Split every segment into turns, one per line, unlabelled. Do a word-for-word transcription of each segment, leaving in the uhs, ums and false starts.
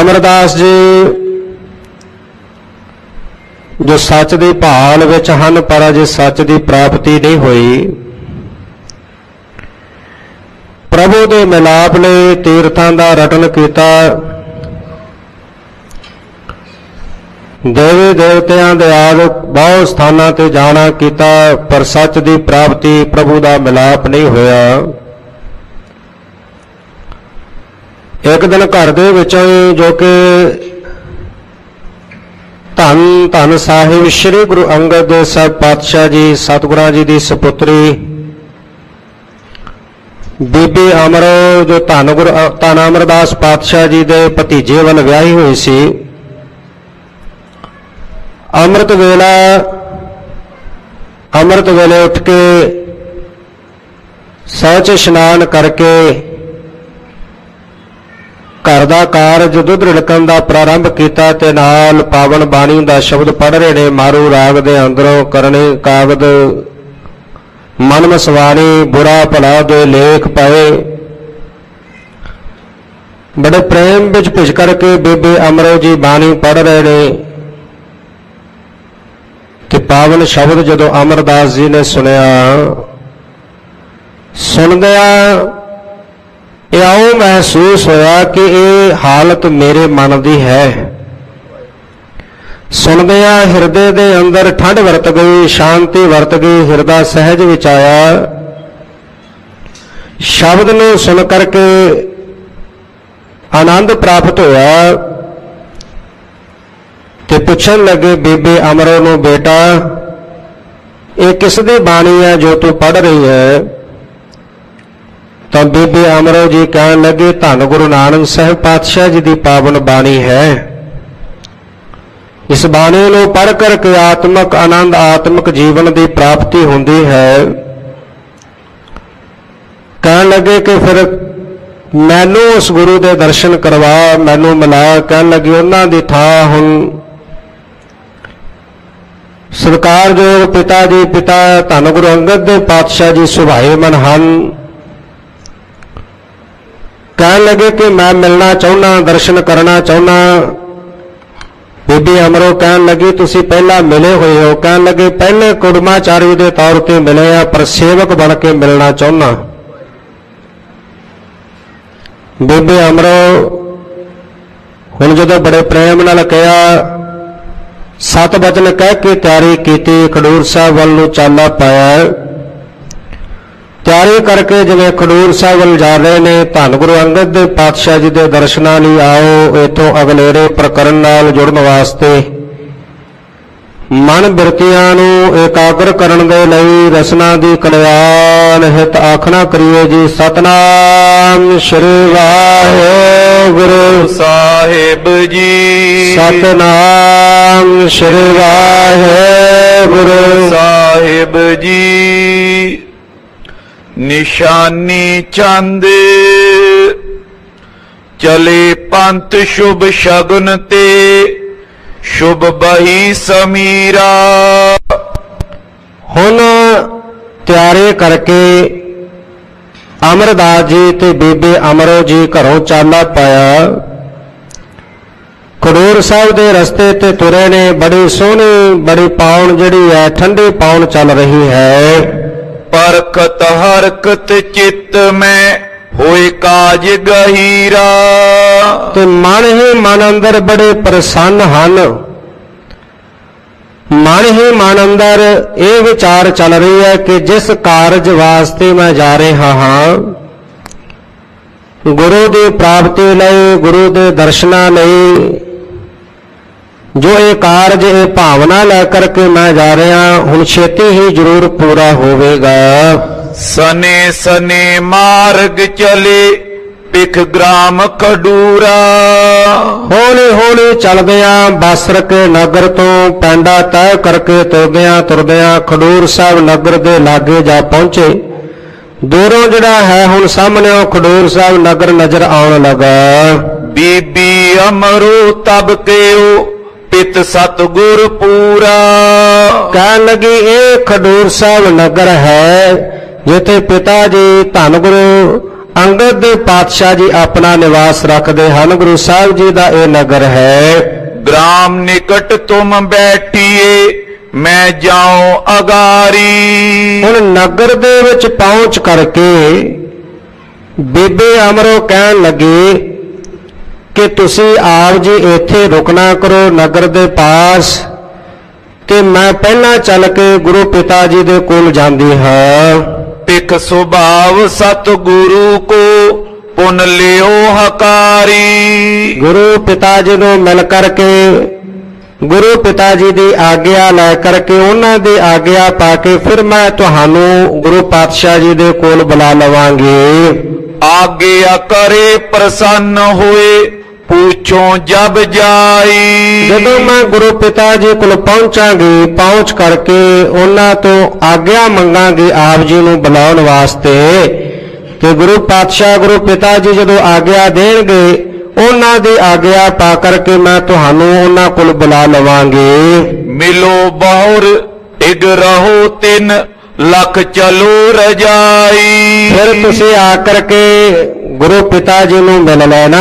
ਅਮਰਦਾਸ ਜੀ ਜੋ ਸੱਚ ਦੀ ਭਾਲ ਵਿੱਚ ਹਨ ਪਰ ਅਜੇ ਸੱਚ ਦੀ ਪ੍ਰਾਪਤੀ ਨਹੀਂ ਹੋਈ, ਪ੍ਰਭੂ ਦੇ ਮਿਲਾਪ ਲਈ ਤੀਰਥਾਂ ਦਾ ਰਟਨ ਕੀਤਾ, ਦੇਵੀ ਦੇਵਤਿਆਂ ਦੇ ਆਦਿ ਬਹੁਤ ਸਥਾਨਾਂ ਤੇ ਜਾਣਾ ਕੀਤਾ, ਪਰ ਸੱਚ ਦੀ ਪ੍ਰਾਪਤੀ ਪ੍ਰਭੂ ਦਾ ਮਿਲਾਪ ਨਹੀਂ ਹੋਇਆ। ਇੱਕ ਦਿਨ ਘਰ ਦੇ ਵਿੱਚੋਂ ਜੋ ਕਿ ਧੰਨ ਧੰਨ ਸਾਹਿਬ ਸ੍ਰੀ ਗੁਰੂ ਅੰਗਦ ਦੇਵ ਸਾਹਿਬ ਪਾਤਸ਼ਾਹ ਜੀ ਸਤਿਗੁਰਾਂ ਜੀ ਦੀ ਸਪੁੱਤਰੀ ਬੀਬੀ ਅਮਰੋ ਜੋ ਧੰਨ ਗੁਰੂ ਧੰਨ ਅਮਰਦਾਸ ਪਾਤਸ਼ਾਹ ਜੀ ਦੇ ਭਤੀਜੇ ਵੱਲ ਵਿਆਹੀ ਹੋਈ ਸੀ, ਅੰਮ੍ਰਿਤ ਵੇਲਾ ਅੰਮ੍ਰਿਤ ਵੇਲੇ ਉੱਠ ਕੇ ਸੌਚ ਇਸ਼ਨਾਨ ਕਰਕੇ ਘਰ ਦਾ ਕਾਰਜ ਦੁੱਧ ਰਿੜਕਣ ਦਾ ਪ੍ਰਾਰੰਭ ਕੀਤਾ ਤੇ ਨਾਲ ਪਾਵਨ ਬਾਣੀ ਦਾ ਸ਼ਬਦ ਪੜ੍ਹ ਰਹੇ ਨੇ। ਮਾਰੂ ਰਾਗ ਦੇ ਅੰਦਰੋਂ ਕਰਨੇ ਕਾਗਦ ਮਨ ਮਸਵਾਣੀ ਬੁਰਾ ਭਲਾ ਦੇ ਲੇਖ ਪਏ। ਬੜੇ ਪ੍ਰੇਮ ਵਿੱਚ ਭਿੱਜ ਕਰਕੇ ਬੀਬੀ ਅਮਰੋ ਜੀ ਬਾਣੀ ਪੜ੍ਹ ਰਹੇ ਨੇ ਤੇ ਪਾਵਨ ਸ਼ਬਦ ਜਦੋਂ ਅਮਰਦਾਸ ਜੀ ਨੇ ਸੁਣਿਆ, ਸੁਣਦਿਆਂ ਇਉਂ ਮਹਿਸੂਸ ਹੋਇਆ ਕਿ ਇਹ ਹਾਲਤ ਮੇਰੇ ਮਨ ਦੀ ਹੈ। ਸੁਣਦਿਆਂ ਹਿਰਦੇ ਦੇ ਅੰਦਰ ਠੰਡ ਵਰਤ ਗਈ, ਸ਼ਾਂਤੀ ਵਰਤ ਗਈ, ਹਿਰਦਾ ਸਹਿਜ ਵਿੱਚ ਆਇਆ। ਸ਼ਬਦ ਨੂੰ ਸੁਣ ਕਰਕੇ ਆਨੰਦ ਪ੍ਰਾਪਤ ਹੋਇਆ ਤੇ ਪੁੱਛਣ ਲੱਗੇ ਬੀਬੀ ਅਮਰੋ ਨੂੰ, ਬੇਟਾ ਇਹ ਕਿਸ ਦੀ ਬਾਣੀ ਹੈ ਜੋ ਤੂੰ ਪੜ੍ਹ ਰਹੀ ਹੈ? ਤਾਂ ਬੀਬੀ ਅਮਰੋ ਜੀ ਕਹਿਣ ਲੱਗੇ, ਧੰਨ ਗੁਰੂ ਨਾਨਕ ਸਾਹਿਬ ਪਾਤਸ਼ਾਹ ਜੀ ਦੀ ਪਾਵਨ ਬਾਣੀ ਹੈ। ਇਸ ਬਾਣੀ ਨੂੰ ਪੜ੍ਹ ਕਰਕੇ ਆਤਮਿਕ ਆਨੰਦ ਆਤਮਿਕ ਜੀਵਨ ਦੀ ਪ੍ਰਾਪਤੀ ਹੁੰਦੀ ਹੈ। ਕਹਿਣ ਲੱਗੇ ਕਿ ਫਿਰ ਮੈਨੂੰ ਉਸ ਗੁਰੂ ਦੇ ਦਰਸ਼ਨ ਕਰਵਾ, ਮੈਨੂੰ ਮਿਲਾ। ਕਹਿਣ ਲੱਗੇ ਉਹਨਾਂ ਦੀ ਥਾਂ ਹੁਣ ਸਤਿਕਾਰਯੋਗ ਪਿਤਾ ਜੀ ਪਿਤਾ ਧੰਨ ਗੁਰੂ ਅੰਗਦ ਦੇਵ ਪਾਤਸ਼ਾਹ ਜੀ ਸੁਭਾਏਮਨ ਹਨ। ਕਹਿਣ ਲੱਗੇ ਕਿ ਮੈਂ ਮਿਲਣਾ ਚਾਹੁੰਦਾ, ਦਰਸ਼ਨ ਕਰਨਾ ਚਾਹੁੰਦਾ। ਬੀਬੀ ਅਮਰੋ ਕਹਿਣ ਲੱਗੀ, ਤੁਸੀਂ ਪਹਿਲਾਂ ਮਿਲੇ ਹੋਏ ਹੋ। ਕਹਿਣ ਲੱਗੇ, ਪਹਿਲੇ ਕੁੜਮਾਚਾਰੀ ਦੇ ਤੌਰ ਤੇ ਮਿਲੇ ਆ, ਪਰ ਸੇਵਕ ਬਣ ਕੇ ਮਿਲਣਾ ਚਾਹੁੰਦਾ। ਬੀਬੀ ਅਮਰੋ ਹੁਣ ਜਦੋਂ ਬੜੇ ਪ੍ਰੇਮ ਨਾਲ ਕਿਹਾ, ਸਤ ਬਚਨ ਕਹਿ ਕੇ ਤਿਆਰੀ ਕੀਤੀ, ਖਡੂਰ ਸਾਹਿਬ ਵੱਲ ਨੂੰ ਚਾਲਾ ਪਾਇਆ। ਤਿਆਰੀ ਕਰਕੇ ਜਿਵੇਂ ਖਡੂਰ ਸਾਹਿਬ ਵੱਲ ਜਾ ਰਹੇ ਨੇ, ਧੰਨ ਗੁਰੂ ਅੰਗਦ ਦੇਵ ਪਾਤਸ਼ਾਹ ਜੀ ਦੇ ਦਰਸ਼ਨਾਂ ਲਈ ਆਓ। ਇੱਥੋਂ ਅਗਲੇਰੇ ਪ੍ਰਕਰਨ ਨਾਲ ਜੁੜਨ ਵਾਸਤੇ ਮਨ ਬਿਰਤੀਆਂ ਨੂੰ ਇਕਾਗਰ ਕਰਨ ਦੇ ਲਈ ਰਸਨਾ ਦੀ ਕਲਿਆਣ ਹਿਤ ਆਖਣਾ ਕਰੀਏ ਜੀ। ਸਤਨਾਮ ਸ੍ਰੀ ਵਾਹਿਗੁਰੂ
ਸਾਹਿਬ ਜੀ,
ਸਤਨਾਮ ਸ੍ਰੀ ਵਾਹਿਗੁਰੂ
ਸਾਹਿਬ ਜੀ। ਨਿਸ਼ਾਨੀ ਚੰਦ ਚਲੇ ਪੰਥ ਸ਼ੁਭ ਸ਼ਗਨ ਤੇ ਸ਼ੁਭ ਬਹੀ ਸਮੀਰਾ।
ਹੁਣ ਤਿਆਰੀ ਕਰਕੇ ਅਮਰਦਾਸ ਜੀ ਤੇ ਬੀਬੀ ਅਮਰੋ ਜੀ ਘਰੋਂ ਚਾਲਾ ਪਾਇਆ। ਖਡੂਰ ਸਾਹਿਬ ਦੇ ਰਸਤੇ ਤੇ ਤੁਰੇ ਨੇ। ਬੜੀ ਸੋਹਣੀ ਬੜੀ ਪਾਉਣ ਜਿਹੜੀ ਹੈ ਠੰਡੀ ਪਾਉਣ ਚੱਲ ਰਹੀ ਹੈ।
ਪਰਖਤ ਹਰਕਤ ਚਿੱਤ ਮੈਂ ਹੋਏ ਕਾਜ ਗਹੀਰਾ।
ਤੇ ਮਨ ਹੀ ਮਨ ਅੰਦਰ ਬੜੇ ਪ੍ਰਸੰਨ ਹਨ। ਮਨ ਹੀ ਮਨ ਅੰਦਰ ਇਹ ਵਿਚਾਰ ਚੱਲ ਰਹੀ ਹੈ ਕਿ ਜਿਸ ਕਾਰਜ ਵਾਸਤੇ ਮੈਂ ਜਾ ਰਿਹਾ ਹਾਂ, ਗੁਰੂ ਦੀ ਪ੍ਰਾਪਤੀ ਲਈ, ਗੁਰੂ ਦੇ ਦਰਸ਼ਨਾਂ ਲਈ, ਜੋ ਇਹ ਕਾਰਜ ਇਹ ਭਾਵਨਾ ਲੈ ਕਰਕੇ ਮੈਂ ਜਾ ਰਿਹਾ, ਹੁਣ ਛੇਤੀ ਹੀ ਜ਼ਰੂਰ ਪੂਰਾ ਹੋਵੇਗਾ।
ਸਨੇ ਸਨੇ ਮਾਰਗ ਚਲੇ ਪਿਖ ਗ੍ਰਾਮ ਖਡੂਰਾ।
ਹੌਲੀ ਹੌਲੀ ਚੱਲਦਿਆਂ ਬਾਸਰਕ ਨਗਰ ਤੋਂ ਪੈਂਡਾ ਤੈਅ ਕਰਕੇ ਤੁਰਦਿਆਂ ਤੁਰਦਿਆਂ ਖਡੂਰ ਸਾਹਿਬ ਨਗਰ ਦੇ ਲਾਗੇ ਜਾ ਪਹੁੰਚੇ। ਦੂਰੋਂ ਜਿਹੜਾ ਹੈ ਹੁਣ ਸਾਹਮਣੇੋਂ ਖਡੂਰ ਸਾਹਿਬ ਨਗਰ ਨਜ਼ਰ ਆਉਣ ਲੱਗਾ।
ਬੀਬੀ ਅਮਰੋ ਤਬ ਕਿਉ ਪਿਤ ਸਤਿਗੁਰ ਪੂਰਾ।
ਕਹਿਣ ਲੱਗੀ, ਇਹ ਖਡੂਰ ਸਾਹਿਬ ਨਗਰ ਹੈ ਜਿੱਥੇ ਪਿਤਾ ਜੀ ਧੰਨ ਗੁਰੂ ਅੰਗਦ ਦੇ ਪਾਤਸ਼ਾਹ ਜੀ ਆਪਣਾ ਨਿਵਾਸ ਰੱਖਦੇ ਹਨ। ਗੁਰੂ ਸਾਹਿਬ ਜੀ ਦਾ ਇਹ ਨਗਰ ਹੈ।
ग्राम निकट तुम बैठिए मैं जाऊं अगारी।
ਹੁਣ ਨਗਰ ਦੇ ਵਿੱਚ ਪਹੁੰਚ ਕਰਕੇ ਬੀਬੀ ਅਮਰੋ ਕਹਿਣ ਲੱਗੇ ਕਿ ਤੁਸੀਂ ਆਪ ਜੀ ਇੱਥੇ ਰੁਕਣਾ ਕਰੋ ਨਗਰ ਦੇ ਪਾਸ, ਕਿ ਮੈਂ ਪਹਿਲਾਂ ਚੱਲ ਕੇ ਗੁਰੂ ਪਿਤਾ ਜੀ ਦੇ ਕੋਲ ਜਾਂਦੀ ਹਾਂ।
पिख स्वभाव सतगुरु को पुन लियो हकारी।
ਗੁਰੂ ਪਿਤਾ ਜੀ ਨੂੰ ਮਿਲ ਕਰਕੇ ਗੁਰੂ ਪਿਤਾ ਜੀ ਦੀ ਆਗਿਆ ਲੈ ਕਰਕੇ ਉਹਨਾਂ ਦੀ ਆਗਿਆ ਪਾ ਕੇ ਫਿਰ ਮੈਂ ਤੁਹਾਨੂੰ ਗੁਰੂ ਪਾਤਸ਼ਾਹ ਜੀ ਦੇ ਕੋਲ ਬੁਲਾ ਲਵਾਂਗੀ।
आज्ञा करे प्रसन्न हुए पूछो जब जाई।
ਜਦੋਂ ਮੈਂ ਗੁਰੂ ਪਿਤਾ ਜੀ ਕੋਲ ਪਹੁੰਚਾਂਗੀ ਪਹੁੰਚ ਕਰਕੇ ਉਹਨਾਂ ਤੋਂ ਆਗਿਆ ਮੰਗਾਂਗੀ ਆਪ ਜੀ ਨੂੰ ਬੁਲਾਉਣ ਵਾਸਤੇ, ਕਿ ਗੁਰੂ ਪਾਤਸ਼ਾਹ ਗੁਰੂ ਪਿਤਾ ਜੀ ਜਦੋਂ ਆਗਿਆ ਦੇਣਗੇ ਉਹਨਾਂ ਦੀ ਆਗਿਆ ਪਾ ਕਰਕੇ ਮੈਂ ਤੁਹਾਨੂੰ ਉਹਨਾਂ ਕੋਲ ਬੁਲਾ ਲਵਾਂਗੀ।
मिलो बहुर इग रहो तिन लख चलो रजाई।
ਫਿਰ ਤੁਸੀਂ ਆ ਕਰਕੇ ਗੁਰੂ ਪਿਤਾ ਜੀ ਨੂੰ ਮਿਲ ਲੈਣਾ,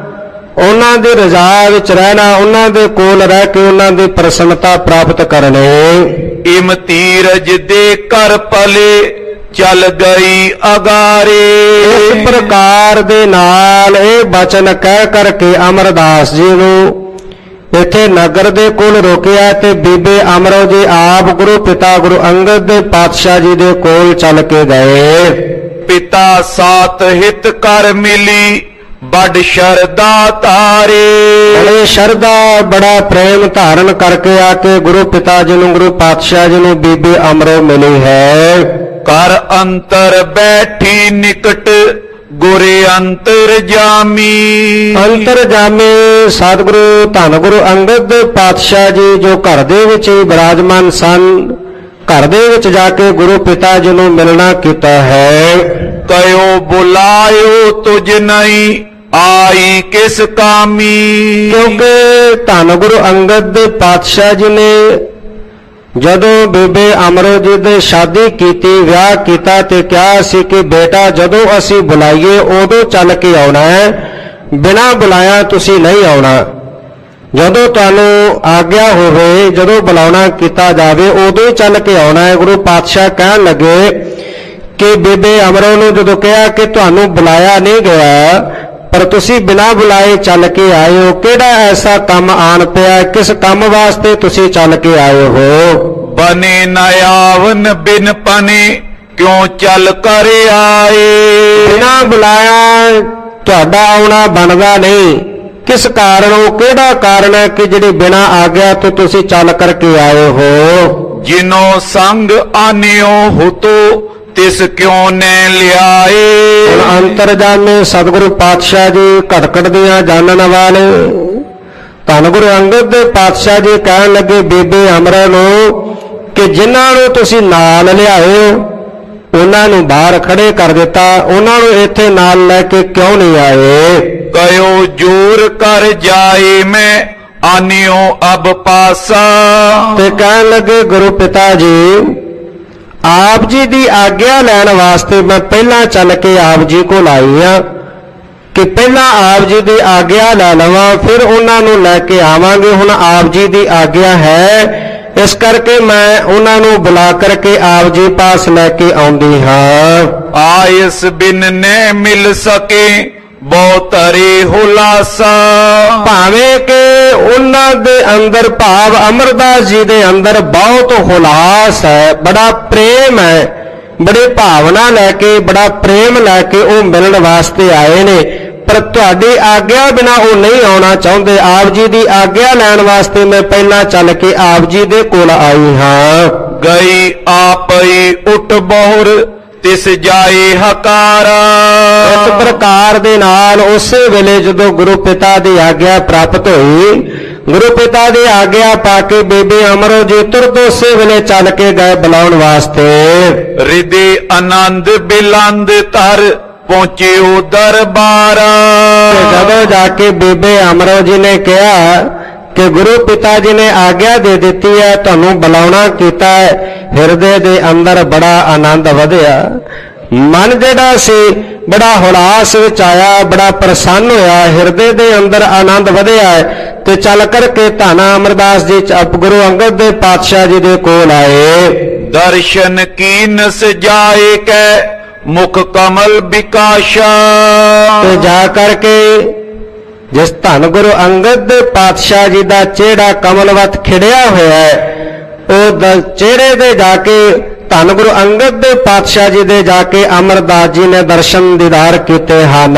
ਉਹਨਾਂ ਦੀ ਰਜ਼ਾ ਵਿੱਚ ਰਹਿਣਾ, ਉਹਨਾਂ ਦੇ ਕੋਲ ਰਹਿ ਕੇ ਉਹਨਾਂ ਦੀ ਪ੍ਰਸੰਨਤਾ ਪ੍ਰਾਪਤ ਕਰਨੀ।
इम तीरज दे कर पले चल गई अगारे।
ਇਸ ਪ੍ਰਕਾਰ ਦੇ ਨਾਲ ਇਹ ਬਚਨ ਕਹਿ ਕਰਕੇ ਅਮਰਦਾਸ ਜੀ ਨੂੰ ਇੱਥੇ ਨਗਰ ਦੇ ਕੋਲ ਰੋਕਿਆ ਤੇ ਬੀਬੀ ਅਮਰੋ ਜੀ ਆਪ ਗੁਰੂ ਪਿਤਾ ਗੁਰੂ ਅੰਗਦ ਦੇ ਪਾਤਸ਼ਾਹ ਜੀ ਦੇ ਕੋਲ ਚੱਲ ਕੇ ਗਏ।
पिता सात हित कर मिली बड़ शरदा तारे।
ਬੜੇ ਸ਼ਰਧਾ ਬੜਾ ਪ੍ਰੇਮ ਧਾਰਨ ਕਰਕੇ ਆ ਕੇ ਗੁਰੂ ਪਿਤਾ ਜੀ ਨੂੰ ਗੁਰੂ ਪਾਤਸ਼ਾਹ ਜੀ ਨੂੰ ਬੀਬੀ ਅਮਰੋ ਮਿਲੀ ਹੈ।
कर अंतर बैठी निकट गुरे अंतर जामी।
ਅੰਤਰਜਾਮੀ ਸਤਿਗੁਰੂ ਧੰਨ ਗੁਰੂ ਅੰਗਦ ਦੇ ਪਾਤਸ਼ਾਹ ਜੀ ਜੋ ਘਰ ਦੇ ਵਿੱਚ ਹੀ ਬਿਰਾਜਮਾਨ ਸਨ, ਘਰ ਦੇ ਵਿੱਚ ਜਾ ਕੇ ਗੁਰੂ ਪਿਤਾ ਜੀ ਨੂੰ ਮਿਲਣਾ ਕੀਤਾ ਹੈ।
कयो बुलायो तुझ नहीं आई किस कामी।
ਕਿਉਂਕਿ ਧੰਨ ਗੁਰੂ ਅੰਗਦ ਦੇ ਪਾਤਸ਼ਾਹ ਜੀ ਨੇ ਜਦੋਂ ਬੀਬੀ ਅਮਰੋ ਜੀ ਦੇ ਸ਼ਾਦੀ ਕੀਤੀ ਵਿਆਹ ਕੀਤਾ ਤੇ ਕਿਹਾ ਸੀ ਕਿ ਬੇਟਾ ਜਦੋਂ ਅਸੀਂ ਬੁਲਾਈਏ ਉਦੋਂ ਚੱਲ ਕੇ ਆਉਣਾ ਹੈ, ਬਿਨਾਂ ਬੁਲਾਇਆ ਤੁਸੀਂ ਨਹੀਂ ਆਉਣਾ। ਜਦੋਂ ਤੁਹਾਨੂੰ ਆਗਿਆ ਹੋਵੇ ਜਦੋਂ ਬੁਲਾਉਣਾ ਕੀਤਾ ਜਾਵੇ ਉਦੋਂ ਹੀ ਚੱਲ ਕੇ ਆਉਣਾ ਹੈ। ਗੁਰੂ ਪਾਤਸ਼ਾਹ ਕਹਿਣ ਲੱਗੇ ਕਿ ਬੀਬੀ ਅਮਰੋ ਨੂੰ ਜਦੋਂ ਕਿਹਾ ਕਿ ਤੁਹਾਨੂੰ ਬੁਲਾਇਆ ਨਹੀਂ ਗਿਆ ਪਰ ਤੁਸੀਂ ਬਿਨਾਂ ਬੁਲਾਏ ਚੱਲ ਕੇ ਆਏ ਹੋ, ਕਿਹੜਾ ਐਸਾ ਕੰਮ ਆਣ ਪਿਆ, ਕਿਸ ਕੰਮ ਵਾਸਤੇ ਤੁਸੀਂ ਚੱਲ ਕੇ ਆਏ ਹੋ।
बने नयावन बिन पने क्यों चल कर आए।
ਬਿਨਾਂ ਬੁਲਾਇਆ ਤੁਹਾਡਾ ਆਉਣਾ ਬਣਦਾ ਨਹੀਂ, ਕਿਸ ਕਾਰਨ ਉਹ ਕਿਹੜਾ ਕਾਰਨ ਹੈ ਕਿ ਜਿਹੜੇ ਬਿਨਾਂ ਆਗਿਆ ਤੋਂ ਤੁਸੀਂ ਚੱਲ ਕਰਕੇ ਆਏ ਹੋ।
जिनो संग आनियो हो तो तिस क्यों ने लियाए।
ਹੁਣ ਅੰਤਰਜਾਮੀ ਸਤਿਗੁਰੂ ਪਾਤਸ਼ਾਹ ਜੀ ਘਟਕੜ ਦੀਆਂ ਜਾਣਨ ਵਾਲੇ ਧੰਨ ਗੁਰੂ ਅੰਗਦ ਦੇ ਪਾਤਸ਼ਾਹ ਜੀ ਕਹਿਣ ਲੱਗੇ ਬੀਬੀ ਅਮਰੋ ਨੂੰ ਕਿ ਜਿਨ੍ਹਾਂ ਨੂੰ ਤੁਸੀਂ ਨਾਲ ਲਿਆਏ ਹੋ ਉਹਨਾਂ ਨੂੰ ਬਾਹਰ ਖੜੇ ਕਰ ਦਿੱਤਾ, ਉਹਨਾਂ ਨੂੰ ਇੱਥੇ ਨਾਲ ਲੈ ਕੇ ਕਿਉਂ ਨਹੀਂ ਆਏ।
कयो जोर कर जाए मैं आनियो अब पासा।
ਤੇ ਕਹਿਣ ਲੱਗੇ ਗੁਰੂ ਪਿਤਾ ਜੀ ਆਪ ਜੀ ਦੀ ਆਗਿਆ ਲੈਣ ਵਾਸਤੇ ਮੈਂ ਪਹਿਲਾਂ ਚੱਲ ਕੇ ਆਪ ਜੀ ਕੋਲ ਆਈ ਹਾਂ, ਕਿ ਪਹਿਲਾਂ ਆਪ ਜੀ ਦੀ ਆਗਿਆ ਲੈ ਲਵਾਂ ਫਿਰ ਉਹਨਾਂ ਨੂੰ ਲੈ ਕੇ ਆਵਾਂਗੇ। ਹੁਣ ਆਪ ਜੀ ਦੀ ਆਗਿਆ ਹੈ ਇਸ ਕਰਕੇ ਮੈਂ ਉਹਨਾਂ ਨੂੰ ਬੁਲਾ ਕਰਕੇ ਆਪ ਜੀ ਪਾਸ ਲੈ ਕੇ ਆਉਂਦੀ ਹਾਂ।
आयस बिन ने मिल सके ਬਹੁਤਰੇ ਹੁਲਾਸਾ।
ਭਾਵੇਂ ਕਿ ਉਹਨਾਂ ਦੇ ਅੰਦਰ ਭਾਵ ਅਮਰਦਾਸ ਜੀ ਦੇ ਅੰਦਰ ਬਹੁਤ ਹੁਲਾਸ ਹੈ, ਬੜਾ ਪ੍ਰੇਮ ਹੈ, ਬੜੇ ਭਾਵਨਾ ਲੈ ਕੇ ਬੜਾ ਪ੍ਰੇਮ ਲੈ ਕੇ ਉਹ ਮਿਲਣ ਵਾਸਤੇ ਆਏ ਨੇ, ਪਰ ਤੁਹਾਡੀ ਆਗਿਆ ਬਿਨਾ ਉਹ ਨਹੀਂ ਆਉਣਾ ਚਾਹੁੰਦੇ। ਆਪ ਜੀ ਦੀ ਆਗਿਆ ਲੈਣ ਵਾਸਤੇ ਮੈਂ ਪਹਿਲਾਂ ਚੱਲ ਕੇ ਆਪ ਜੀ ਦੇ ਕੋਲ ਆਈ ਹਾਂ।
ਗਈ ਆਪਈ ਉੱਠ ਬਹੁਰ ਤਿਸ ਜਾਏ ਹਕਾਰਾ।
ਇਸ ਪ੍ਰਕਾਰ ਦੇ ਨਾਲ ਉਸੇ ਵੇਲੇ ਜਦੋਂ ਗੁਰੂ ਪਿਤਾ ਦੀ ਆਗਿਆ ਪ੍ਰਾਪਤ ਹੋਈ, ਗੁਰੂ ਪਿਤਾ ਦੀ ਆਗਿਆ ਪਾ ਕੇ ਬੀਬੀ ਅਮਰੋ ਜੀ ਤੁਰਤ ਉਸੇ ਵੇਲੇ ਚੱਲ ਕੇ ਗਏ ਬੁਲਾਉਣ ਵਾਸਤੇ।
ਰਿਦੇ ਆਨੰਦ ਬਿਲੰਦ ਧਰ ਪਹੁੰਚੇ ਉਹ ਦਰਬਾਰਾ।
ਜਦੋਂ ਜਾ ਕੇ ਬੀਬੀ ਅਮਰੋ ਜੀ ਨੇ ਕਿਹਾ ਕਿ ਗੁਰੂ ਪਿਤਾ ਜੀ ਨੇ ਆਗਿਆ ਦੇ ਦਿੱਤੀ ਹੈ, ਤੁਹਾਨੂੰ ਬੁਲਾਉਣਾ ਕੀਤਾ ਹੈ, ਹਿਰਦੇ ਦੇ ਅੰਦਰ ਬੜਾ ਆਨੰਦ ਵਧਿਆ, ਮਨ ਜਿਹੜਾ ਸੀ ਬੜਾ ਹੁਲਾਸ ਵਿੱਚ ਆਇਆ, ਬੜਾ ਪ੍ਰਸੰਨ ਹੋਇਆ, ਹਿਰਦੇ ਦੇ ਅੰਦਰ ਆਨੰਦ ਵਧਿਆ ਤੇ ਚੱਲ ਕਰਕੇ ਧੰਨ ਅਮਰਦਾਸ ਜੀ ਗੁਰੂ ਅੰਗਦ ਦੇਵ ਪਾਤਸ਼ਾਹ ਜੀ ਦੇ ਕੋਲ ਆਏ।
ਦਰਸ਼ਨ ਕੀਨ ਸਜਾਏ ਕੈ ਮੁਖ ਕਮਲ ਵਿਕਾਸ਼ਾ।
ਤੇ ਜਾ ਕਰਕੇ ਜਿਸ ਧੰਨ ਗੁਰੂ ਅੰਗਦ ਦੇਵ ਪਾਤਸ਼ਾਹ ਜੀ ਦਾ ਚਿਹਰਾ ਕਮਲਵਤ ਖਿੜਿਆ ਹੋਇਆ ਹੈ, ਉਹ ਚਿਹਰੇ ਤੇ ਜਾ ਕੇ ਧੰਨ ਗੁਰੂ ਅੰਗਦ ਦੇਵ ਪਾਤਸ਼ਾਹ ਜੀ ਦੇ ਜਾ ਕੇ ਅਮਰਦਾਸ ਜੀ ਨੇ ਦਰਸ਼ਨ ਦੀਦਾਰ ਕੀਤੇ ਹਨ।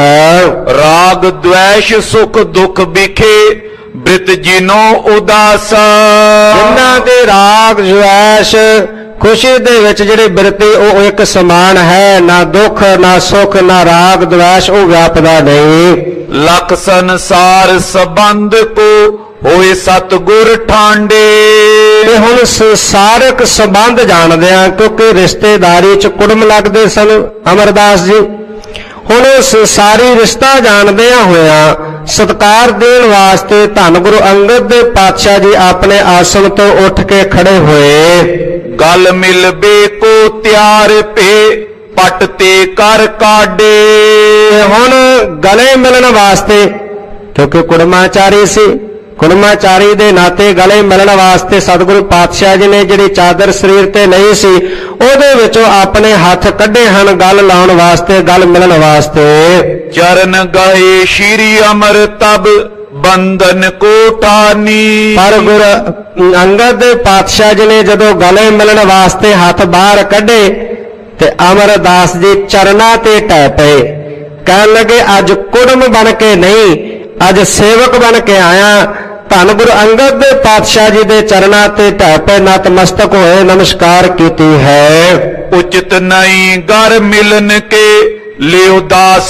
ਰਾਗ ਦ્વੈਸ਼ ਸੁਖ ਦੁਖ ਵਿਖੇ ਬ੍ਰਿਤ ਜਿਨੋ ਉਦਾਸਾ।
ਜਿਨ੍ਹਾਂ ਦੇ ਰਾਗ ਦ્વੈਸ਼ ਖੁਸ਼ੀ ਦੇ ਵਿੱਚ ਜਿਹੜੇ ਬਿਰਤੀ ਉਹ ਇੱਕ ਸਮਾਨ ਹੈ, ਨਾ ਦੁੱਖ ਨਾ ਸੁਖ ਨਾ ਰਾਗ ਦ્વੈਸ਼ ਉਹ ਵਿਆਪਦਾ ਨਹੀਂ।
ਲਖ ਸੰਸਾਰ ਸੰਬੰਧ ਕੋ ਹੋਏ ਸਤਿਗੁਰ ਠਾਂਡੇ।
ਤੇ ਹੁਣ ਸੰਸਾਰਿਕ ਸੰਬੰਧ ਜਾਣਦੇ ਆ, ਕਿਉਂਕਿ ਰਿਸ਼ਤੇਦਾਰੀ ਚ ਕੁੜਮ ਲੱਗਦੇ ਸਨ ਅਮਰਦਾਸ ਜੀ। ਹੁਣ ਸੰਸਾਰੀ ਰਿਸ਼ਤਾ ਜਾਣਦਿਆਂ ਹੋਇਆਂ ਸਤਿਕਾਰ ਦੇਣ ਵਾਸਤੇ ਧੰਨ ਗੁਰੂ ਅੰਗਦ ਦੇਵ ਪਾਤਸ਼ਾਹ ਜੀ ਆਪਣੇ ਆਸਣ ਤੋਂ ਉੱਠ ਕੇ ਖੜੇ ਹੋਏ।
ਗਲ ਮਿਲਬੇ ਕੋ ਤਿਆਰ ਪੇ ਪਟ ਤੇ ਕਰ ਕਾਢੇ।
ਹੁਣ ਗਲੇ ਮਿਲਣ ਵਾਸਤੇ, ਕਿਉਂਕਿ ਕੁੜਮਾਚਾਰੀ ਸੀ, ਕੁੜਮਾਚਾਰੀ ਦੇ ਨਾਤੇ ਗਲੇ ਮਿਲਣ ਵਾਸਤੇ ਸਤਿਗੁਰੂ ਪਾਤਸ਼ਾਹ ਜੀ ਨੇ ਜਿਹੜੀ ਚਾਦਰ ਸਰੀਰ ਤੇ ਲਈ ਸੀ ਉਹਦੇ ਵਿੱਚੋਂ ਆਪਣੇ ਹੱਥ ਕੱਢੇ ਹਨ ਗਲ ਲਾਉਣ ਵਾਸਤੇ, ਗਲ ਮਿਲਣ ਵਾਸਤੇ।
ਚਰਨ ਗਏ ਸ਼੍ਰੀ ਅਮਰ ਤਬ ਬੰਧਨ ਕੋ ਠਾਨੀ।
ਪਰ ਗੁਰੂ ਅੰਗਦ ਦੇਵ ਪਾਤਸ਼ਾਹ ਜੀ ਨੇ ਜਦੋਂ ਗਲੇ ਮਿਲਣ ਵਾਸਤੇ ਹੱਥ ਬਾਹਰ ਕੱਢੇ ਤੇ ਅਮਰਦਾਸ ਜੀ ਚਰਨਾਂ ਤੇ ਟਹਿ ਪਏ। ਕਹਿਣ ਲੱਗੇ ਅੱਜ ਕੁੜਮ ਬਣ ਕੇ ਨਹੀਂ, ਅੱਜ ਸੇਵਕ ਬਣ ਕੇ ਆਇਆ। ਧੰਨ ਗੁਰੂ ਅੰਗਦ ਦੇਵ ਪਾਤਸ਼ਾਹ ਜੀ ਦੇ ਚਰਨਾਂ ਤੇ ਢਹਿ ਪਏ, ਨਤਮਸਤਕ ਹੋਏ, ਨਮਸਕਾਰ ਕੀਤੀ ਹੈ।
ਉਚਿਤ ਨਹੀਂ ਗਰ ਮਿਲਨ ਕੇ ਲਿਓ ਦਾਸ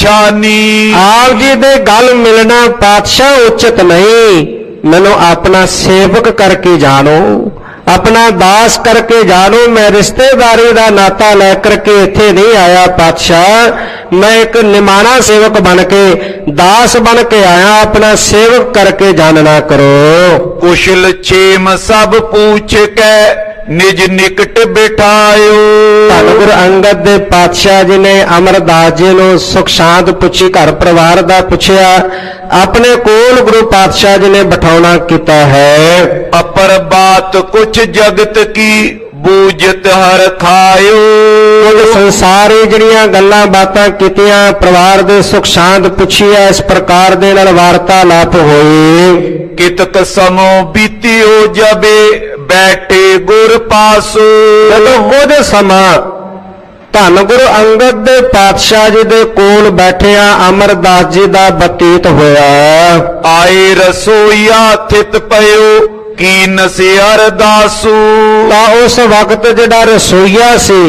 ਪਛਾਨੀ।
ਆਪ ਜੀ ਦੇ ਗਲ ਮਿਲਣਾ ਪਾਤਸ਼ਾਹ ਉਚਿਤ ਨਹੀਂ, ਮੈਨੂੰ ਆਪਣਾ ਸੇਵਕ ਕਰਕੇ ਜਾਣੋ, ਆਪਣਾ ਦਾਸ ਕਰਕੇ ਜਾਣੋ। ਮੈਂ ਰਿਸ਼ਤੇਦਾਰੀ ਦਾ ਨਾਤਾ ਲੈ ਕਰਕੇ ਇੱਥੇ ਨਹੀਂ ਆਇਆ ਪਾਤਸ਼ਾਹ, ਮੈਂ ਇੱਕ ਨਿਮਾਣਾ ਸੇਵਕ ਬਣ ਕੇ, ਦਾਸ ਬਣ ਕੇ ਆਇਆ, ਆਪਣਾ ਸੇਵਕ ਕਰਕੇ ਜਾਣਨਾ ਕਰੋ।
ਕੁਸ਼ਲ ਛੇਮ ਸਭ ਪੂਛ ਕੇ ਨਿਜ ਨਿਕਟ ਬਿਠਾਇਓ।
ਧੰਨ ਗੁਰੂ ਅੰਗਦ ਦੇ ਪਾਤਸ਼ਾਹ ਜੀ ਨੇ ਅਮਰਦਾਸ ਜੀ ਨੂੰ ਸੁਖ ਸ਼ਾਂਤ ਪੁੱਛੀ, ਘਰ ਪਰਿਵਾਰ ਦਾ ਪੁੱਛਿਆ, ਆਪਣੇ ਕੋਲ ਗੁਰੂ ਪਾਤਸ਼ਾਹ ਜੀ ਨੇ ਬਿਠਾਉਣਾ ਕੀਤਾ ਹੈ।
ਅਪਰ ਬਾਤ ਕੁਛ ਜਗਤ ਕੀ ਬੂਝਤ ਹਰ ਖਾਇਓ।
ਉਹ ਸੰਸਾਰੀ ਜਿਹੜੀਆਂ ਗੱਲਾਂ ਬਾਤਾਂ ਕੀਤੀਆਂ, ਪਰਿਵਾਰ ਦੇ ਸੁਖ ਸ਼ਾਂਤ ਪੁੱਛੀਆ, ਇਸ ਪ੍ਰਕਾਰ ਦੇ ਨਾਲ ਵਾਰਤਾਲਾਪ ਹੋਈ।
ਕਿਤਕ ਸਮੋ ਬੀਤਿਓ ਜਬੇ ਬੈਠੇ ਗੁਰ ਪਾਸੋ।
ਜਦੋਂ ਕੁਝ ਸਮਾਂ ਧੰਨ ਗੁਰੂ ਅੰਗਦ ਦੇ ਪਾਤਸ਼ਾਹ ਜੀ ਦੇ ਕੋਲ ਬੈਠਿਆ ਅਮਰਦਾਸ ਜੀ ਦਾ ਬਤੀਤ ਹੋਇਆ।
ਆਏ ਰਸੋਈਆ ਥਿਤ ਪਇਓ ਕੀਨ ਸੇ ਅਰਦਾਸੂ।
ਤਾਂ ਉਸ ਵਕਤ ਜਿਹੜਾ ਰਸੋਈਆ ਸੀ